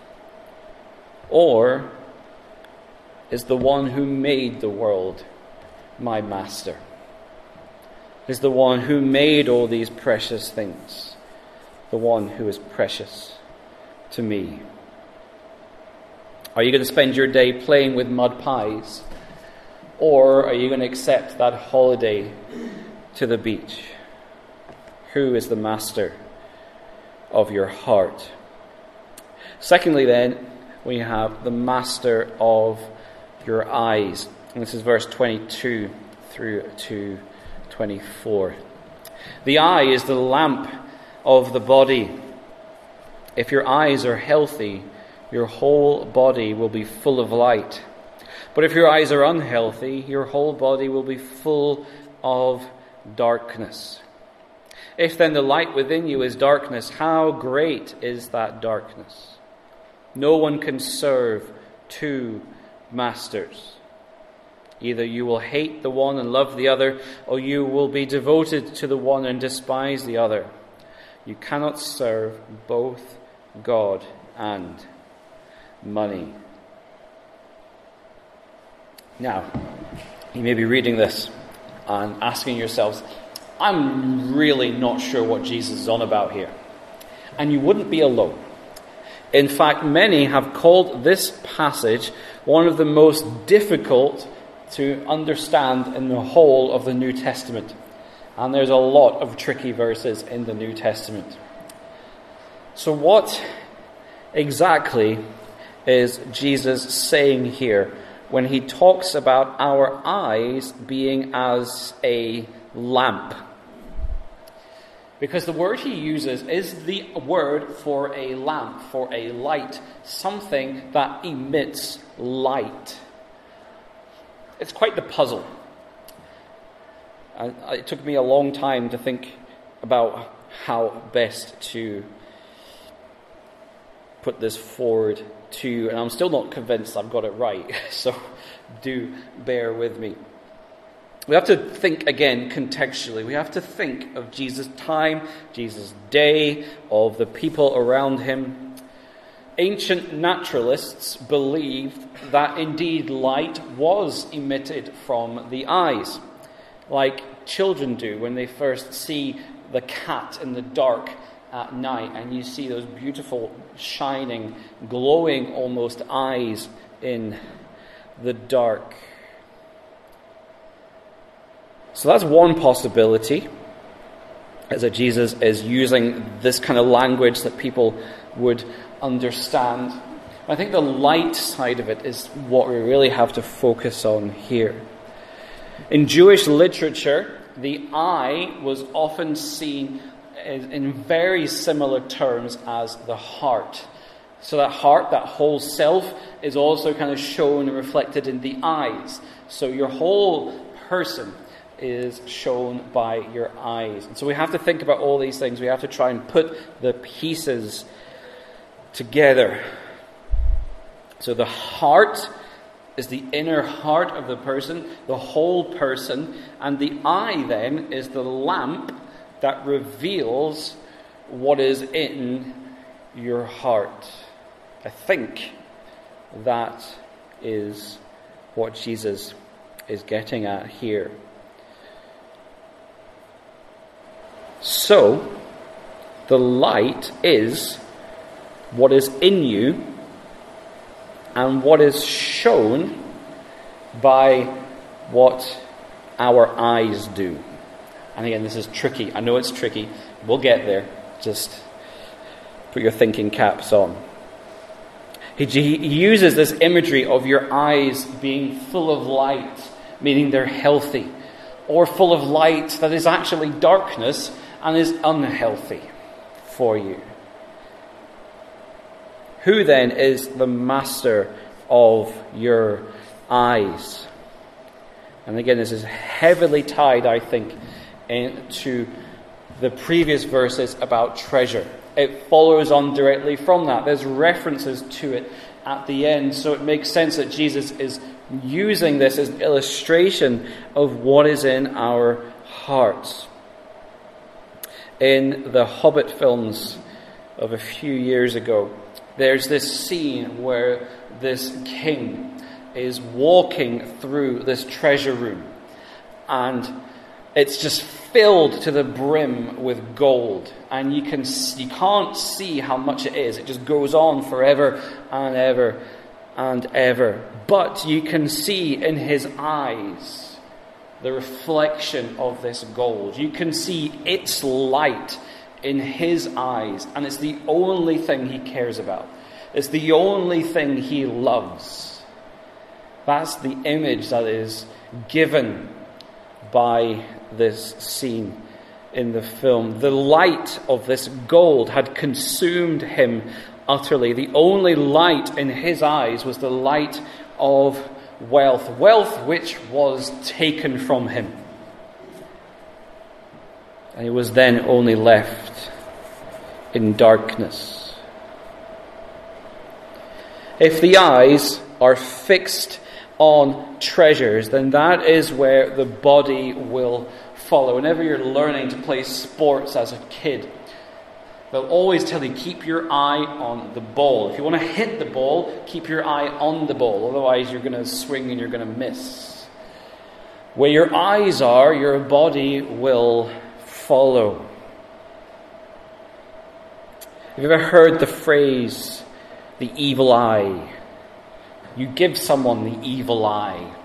Or is the one who made the world my master? Is the one who made all these precious things the one who is precious to me? Are you going to spend your day playing with mud pies? Or are you going to accept that holiday to the beach? Who is the master of your heart? Secondly, then, we have the master of your eyes. And this is verse twenty-two through to twenty-four. The eye is the lamp of the body. If your eyes are healthy, your whole body will be full of light. But if your eyes are unhealthy, your whole body will be full of darkness. If then the light within you is darkness, how great is that darkness? No one can serve two masters. Either you will hate the one and love the other, or you will be devoted to the one and despise the other. You cannot serve both God and money. Now, you may be reading this and asking yourselves, I'm really not sure what Jesus is on about here. And you wouldn't be alone. In fact, many have called this passage one of the most difficult to understand in the whole of the New Testament. And there's a lot of tricky verses in the New Testament. So what exactly is Jesus saying here when he talks about our eyes being as a lamp? Because the word he uses is the word for a lamp, for a light, something that emits light. It's quite the puzzle. And it took me a long time to think about how best to put this forward to you, and I'm still not convinced I've got it right, so do bear with me. We have to think again contextually. We have to think of Jesus' time, Jesus' day, of the people around him. Ancient naturalists believed that indeed light was emitted from the eyes, like children do when they first see the cat in the dark at night, and you see those beautiful, shining, glowing almost eyes in the dark. So that's one possibility, is that Jesus is using this kind of language that people would understand. I think the light side of it is what we really have to focus on here. In Jewish literature, the eye was often seen in very similar terms as the heart. So that heart, that whole self, is also kind of shown and reflected in the eyes. So your whole person is shown by your eyes. And so we have to think about all these things. We have to try and put the pieces together. So the heart is the inner heart of the person, the whole person, and the eye then is the lamp that reveals what is in your heart. I think that is what Jesus is getting at here. So, the light is what is in you and what is shown by what our eyes do. And again, this is tricky. I know it's tricky. We'll get there. Just put your thinking caps on. He, he uses this imagery of your eyes being full of light, meaning they're healthy, or full of light that is actually darkness and is unhealthy for you. Who then is the master of your eyes? And again, this is heavily tied, I think, into the previous verses about treasure. It follows on directly from that. There's references to it at the end, so it makes sense that Jesus is using this as an illustration of what is in our hearts. In the Hobbit films of a few years ago, there's this scene where this king is walking through this treasure room, and it's just filled to the brim with gold, and you can you can't see how much it is. It just goes on forever and ever and ever. But you can see in his eyes the reflection of this gold. You can see its light in his eyes, and it's the only thing he cares about. It's the only thing he loves. That's the image that is given by this scene in the film. The light of this gold had consumed him utterly. The only light in his eyes was the light of wealth, wealth which was taken from him. And he was then only left in darkness. If the eyes are fixed on treasures, then that is where the body will follow. Whenever you're learning to play sports as a kid, they'll always tell you, keep your eye on the ball. If you want to hit the ball, keep your eye on the ball. Otherwise, you're going to swing and you're going to miss. Where your eyes are, your body will follow. Have you ever heard the phrase, the evil eye? You give someone the evil eye.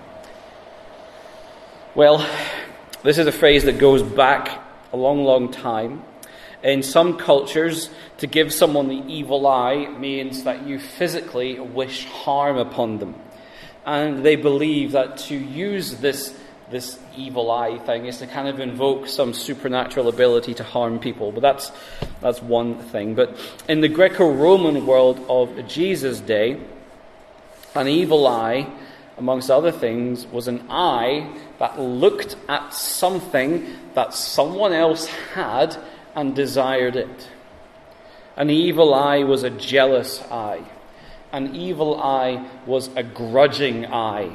Well, this is a phrase that goes back a long, long time. In some cultures, to give someone the evil eye means that you physically wish harm upon them. And they believe that to use this, this evil eye thing is to kind of invoke some supernatural ability to harm people. But that's, that's one thing. But in the Greco-Roman world of Jesus' day, an evil eye, amongst other things, was an eye that looked at something that someone else had and desired it. An evil eye was a jealous eye. An evil eye was a grudging eye.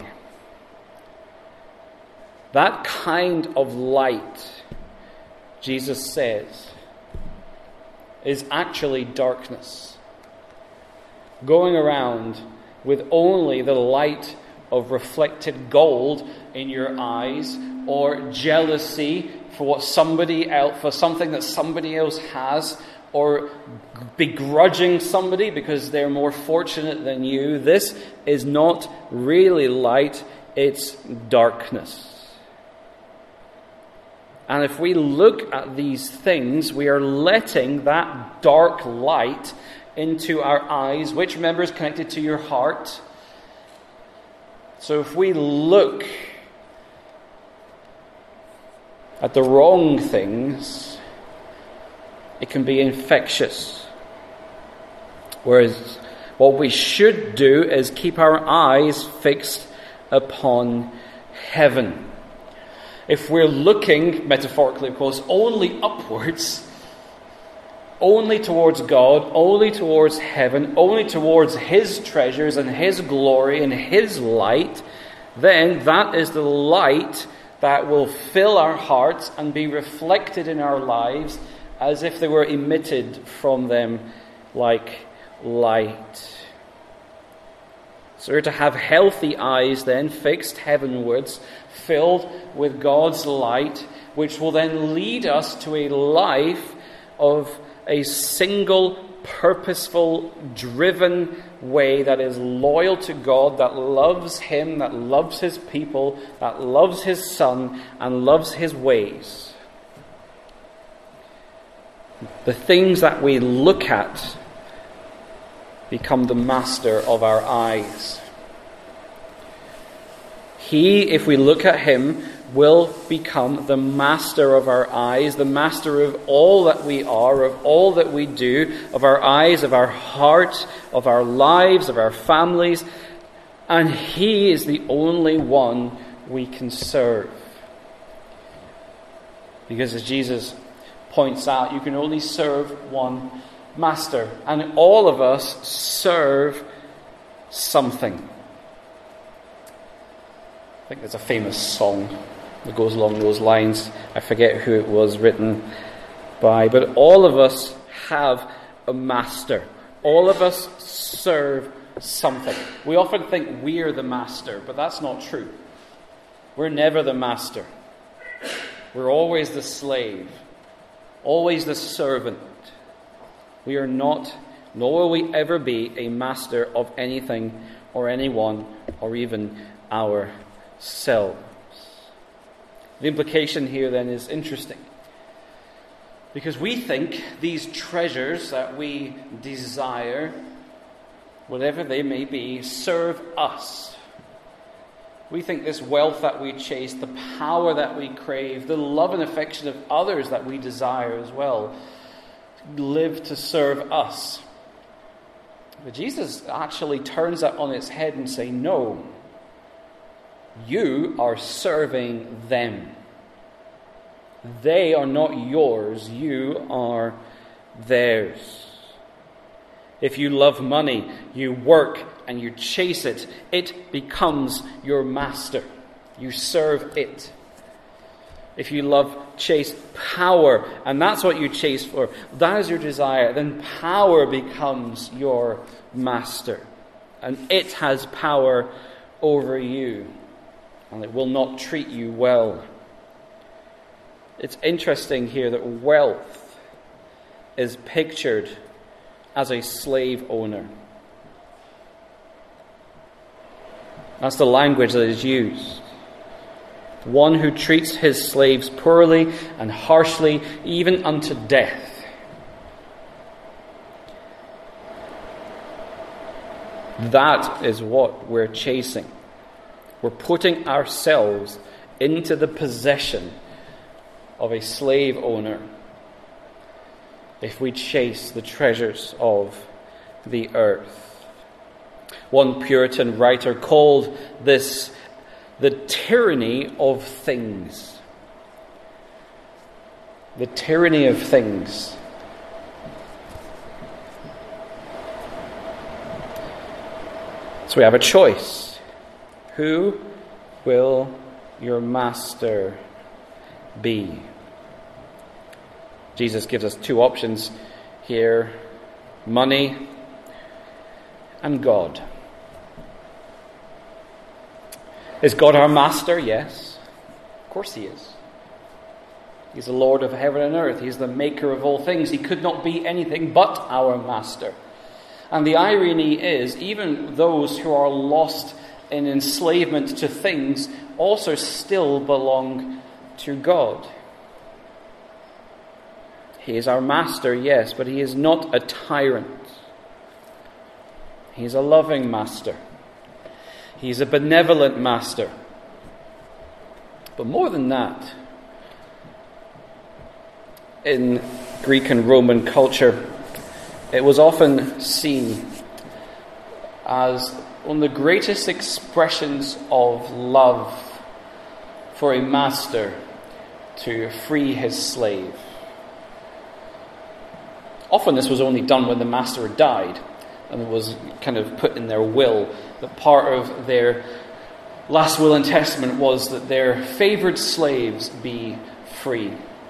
That kind of light, Jesus says, is actually darkness. Going around with only the light of reflected gold in your eyes, or jealousy for what somebody else, for something that somebody else has, or begrudging somebody because they're more fortunate than you. This is not really light, it's darkness. And if we look at these things, we are letting that dark light into our eyes, which, remember, is connected to your heart. So if we look at the wrong things, it can be infectious. Whereas what we should do is keep our eyes fixed upon heaven. If we're looking, metaphorically of course, only upwards, only towards God, only towards heaven, only towards His treasures and His glory and His light, then that is the light that will fill our hearts and be reflected in our lives as if they were emitted from them like light. So we're to have healthy eyes then, fixed heavenwards, filled with God's light, which will then lead us to a life of a single purposeful, driven way that is loyal to God, that loves Him, that loves His people, that loves His Son, and loves His ways. The things that we look at become the master of our eyes. He, if we look at Him, will become the master of our eyes, the master of all that we are, of all that we do, of our eyes, of our heart, of our lives, of our families. And He is the only one we can serve. Because as Jesus points out, you can only serve one master. And all of us serve something. I think there's a famous song that goes along those lines. I forget who it was written by, but all of us have a master. All of us serve something. We often think we're the master, but that's not true. We're never the master. We're always the slave, always the servant. We are not, nor will we ever be, a master of anything or anyone or even ourselves. The implication here then is interesting, because we think these treasures that we desire, whatever they may be, serve us. We think this wealth that we chase, the power that we crave, the love and affection of others that we desire as well, live to serve us. But Jesus actually turns that on its head and says, no, you are serving them. They are not yours, you are theirs. If you love money, you work and you chase it, it becomes your master. You serve it. If you love chase power, and that's what you chase for, that is your desire, then power becomes your master. And it has power over you. And it will not treat you well. It's interesting here that wealth is pictured as a slave owner. That's the language that is used. One who treats his slaves poorly and harshly, even unto death. That is what we're chasing. We're putting ourselves into the possession of a slave owner if we chase the treasures of the earth. One Puritan writer called this the tyranny of things. The tyranny of things. So we have a choice. Who will your master be? Jesus gives us two options here: money and God. Is God our master? Yes. Of course He is. He's the Lord of heaven and earth. He's the maker of all things. He could not be anything but our master. And the irony is, even those who are lost in enslavement to things also still belong to God. He is our master, yes, but He is not a tyrant. He is a loving master. He is a benevolent master. But more than that, in Greek and Roman culture, it was often seen as one of the greatest expressions of love for a master to free his slave. Often this was only done when the master had died, and it was kind of put in their will that part of their last will and testament was that their favoured slaves be free.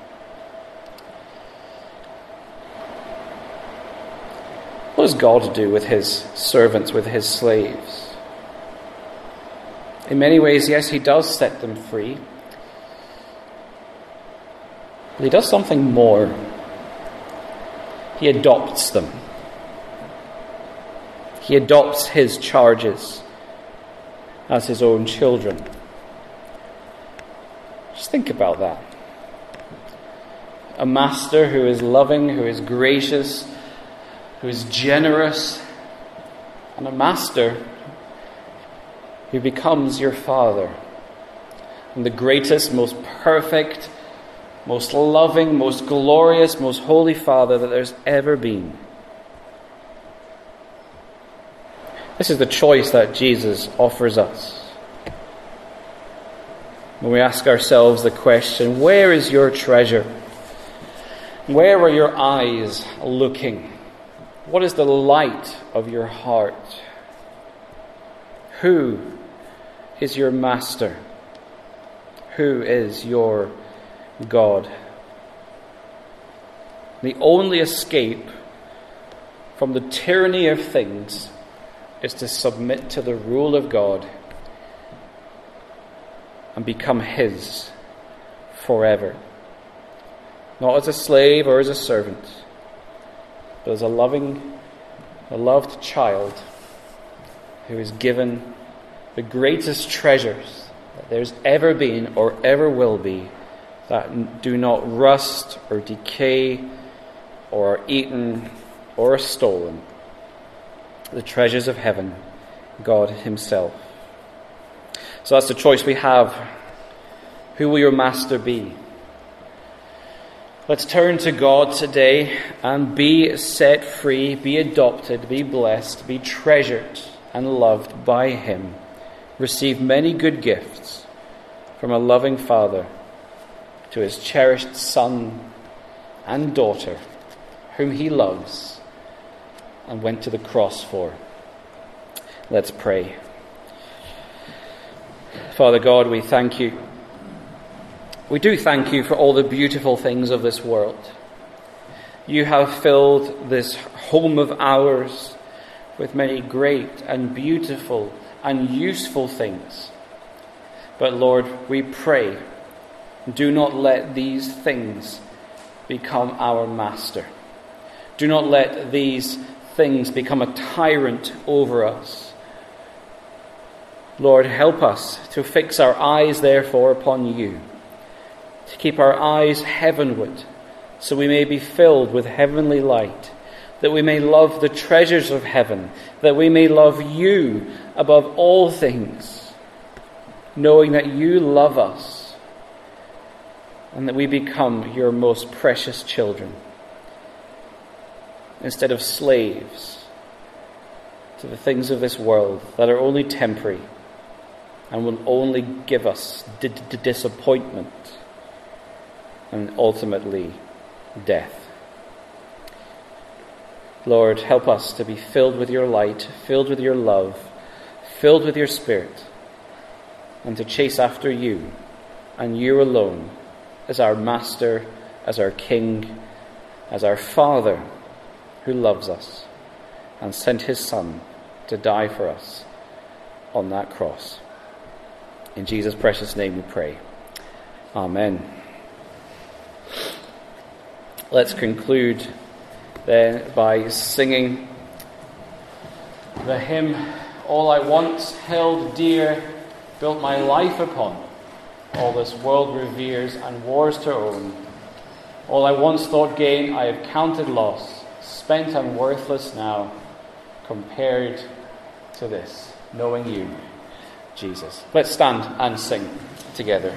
What does God do with His servants, with His slaves? In many ways, yes, He does set them free. But He does something more. He adopts them. He adopts his charges as his own children. Just think about that. A master who is loving, who is gracious, who is generous, and a master who becomes your father. And the greatest, most perfect, most loving, most glorious, most holy Father that there's ever been. This is the choice that Jesus offers us. When we ask ourselves the question, where is your treasure? Where are your eyes looking? What is the light of your heart? Who is your master? Who is your God? The only escape from the tyranny of things is to submit to the rule of God and become his forever. Not as a slave or as a servant, but as a loving, a loved child who is given the greatest treasures that there's ever been or ever will be, that do not rust or decay or are eaten or are stolen. The treasures of heaven, God himself. So that's the choice we have. Who will your master be? Let's turn to God today and be set free, be adopted, be blessed, be treasured and loved by him. Receive many good gifts from a loving Father to his cherished son and daughter, whom he loves and went to the cross for. Let's pray. Father God, we thank you. We do thank you for all the beautiful things of this world. You have filled this home of ours with many great and beautiful and useful things. But Lord, we pray, do not let these things become our master. Do not let these things become a tyrant over us. Lord, help us to fix our eyes, therefore, upon you, to keep our eyes heavenward, so we may be filled with heavenly light, that we may love the treasures of heaven, that we may love you above all things, knowing that you love us, and that we become your most precious children, instead of slaves to the things of this world that are only temporary and will only give us d- d- disappointment and ultimately death. Lord, help us to be filled with your light, filled with your love, filled with your Spirit, and to chase after you and you alone as our Master, as our King, as our Father who loves us and sent his Son to die for us on that cross. In Jesus' precious name we pray. Amen. Let's conclude then by singing the hymn, All I Once Held Dear, Built My Life Upon, all this world reveres and wars to own. All I once thought gain, I have counted loss, spent and worthless now, compared to this, knowing you, Jesus. Let's stand and sing together.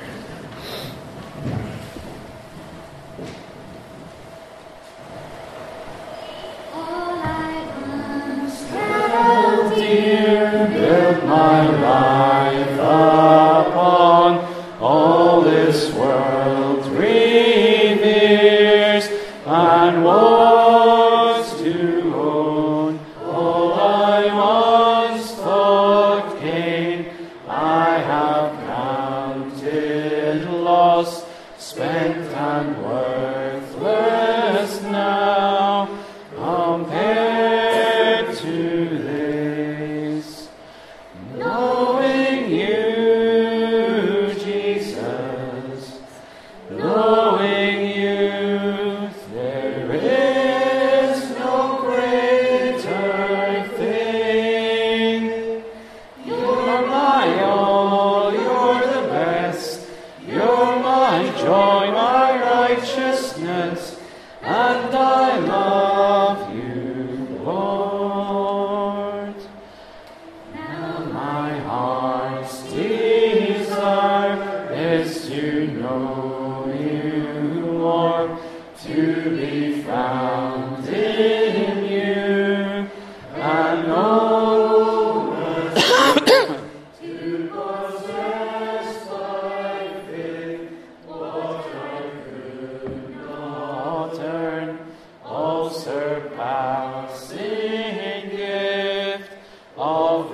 Build my life upon all this world reveres and wants to own. All I once thought gain, I have counted loss, spent and worthless now, compared to this. Knowing you, Jesus, knowing you, there is no greater thing. you, Lord, to be found in you, and know to possess by faith what I could not earn, all surpassing gift of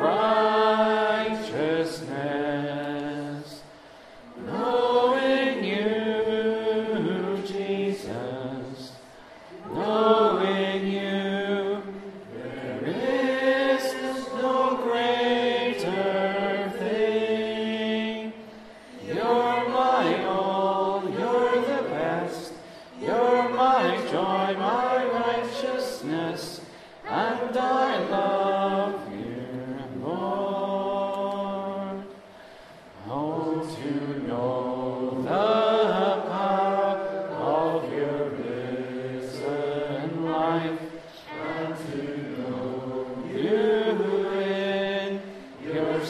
righteousness, knowing you, Jesus, knowing you, there is no greater thing. You're my all, you're the best, you're my joy, my righteousness, and I love you, Lord. Oh, to know the power of your risen life, and to know you in your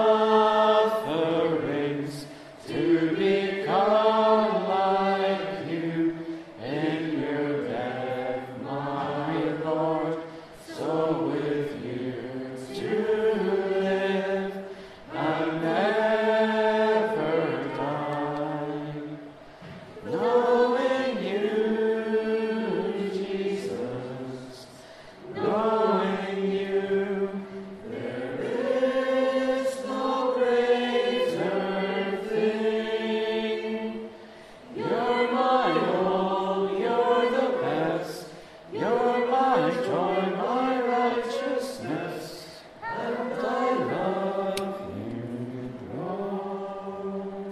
sufferings, to become like you in your death, my Lord, so with you to live and never die. Knowing you, Jesus, knowing you, there is no greater thing. You're my all, you're the best, you're my joy, my righteousness, and I love you, Lord.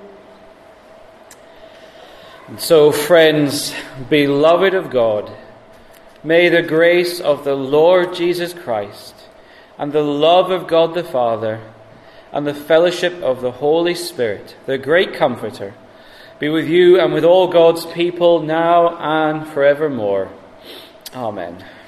And so, friends, beloved of God, may the grace of the Lord Jesus Christ and the love of God the Father and the fellowship of the Holy Spirit, the great Comforter, be with you and with all God's people now and forevermore. Amen.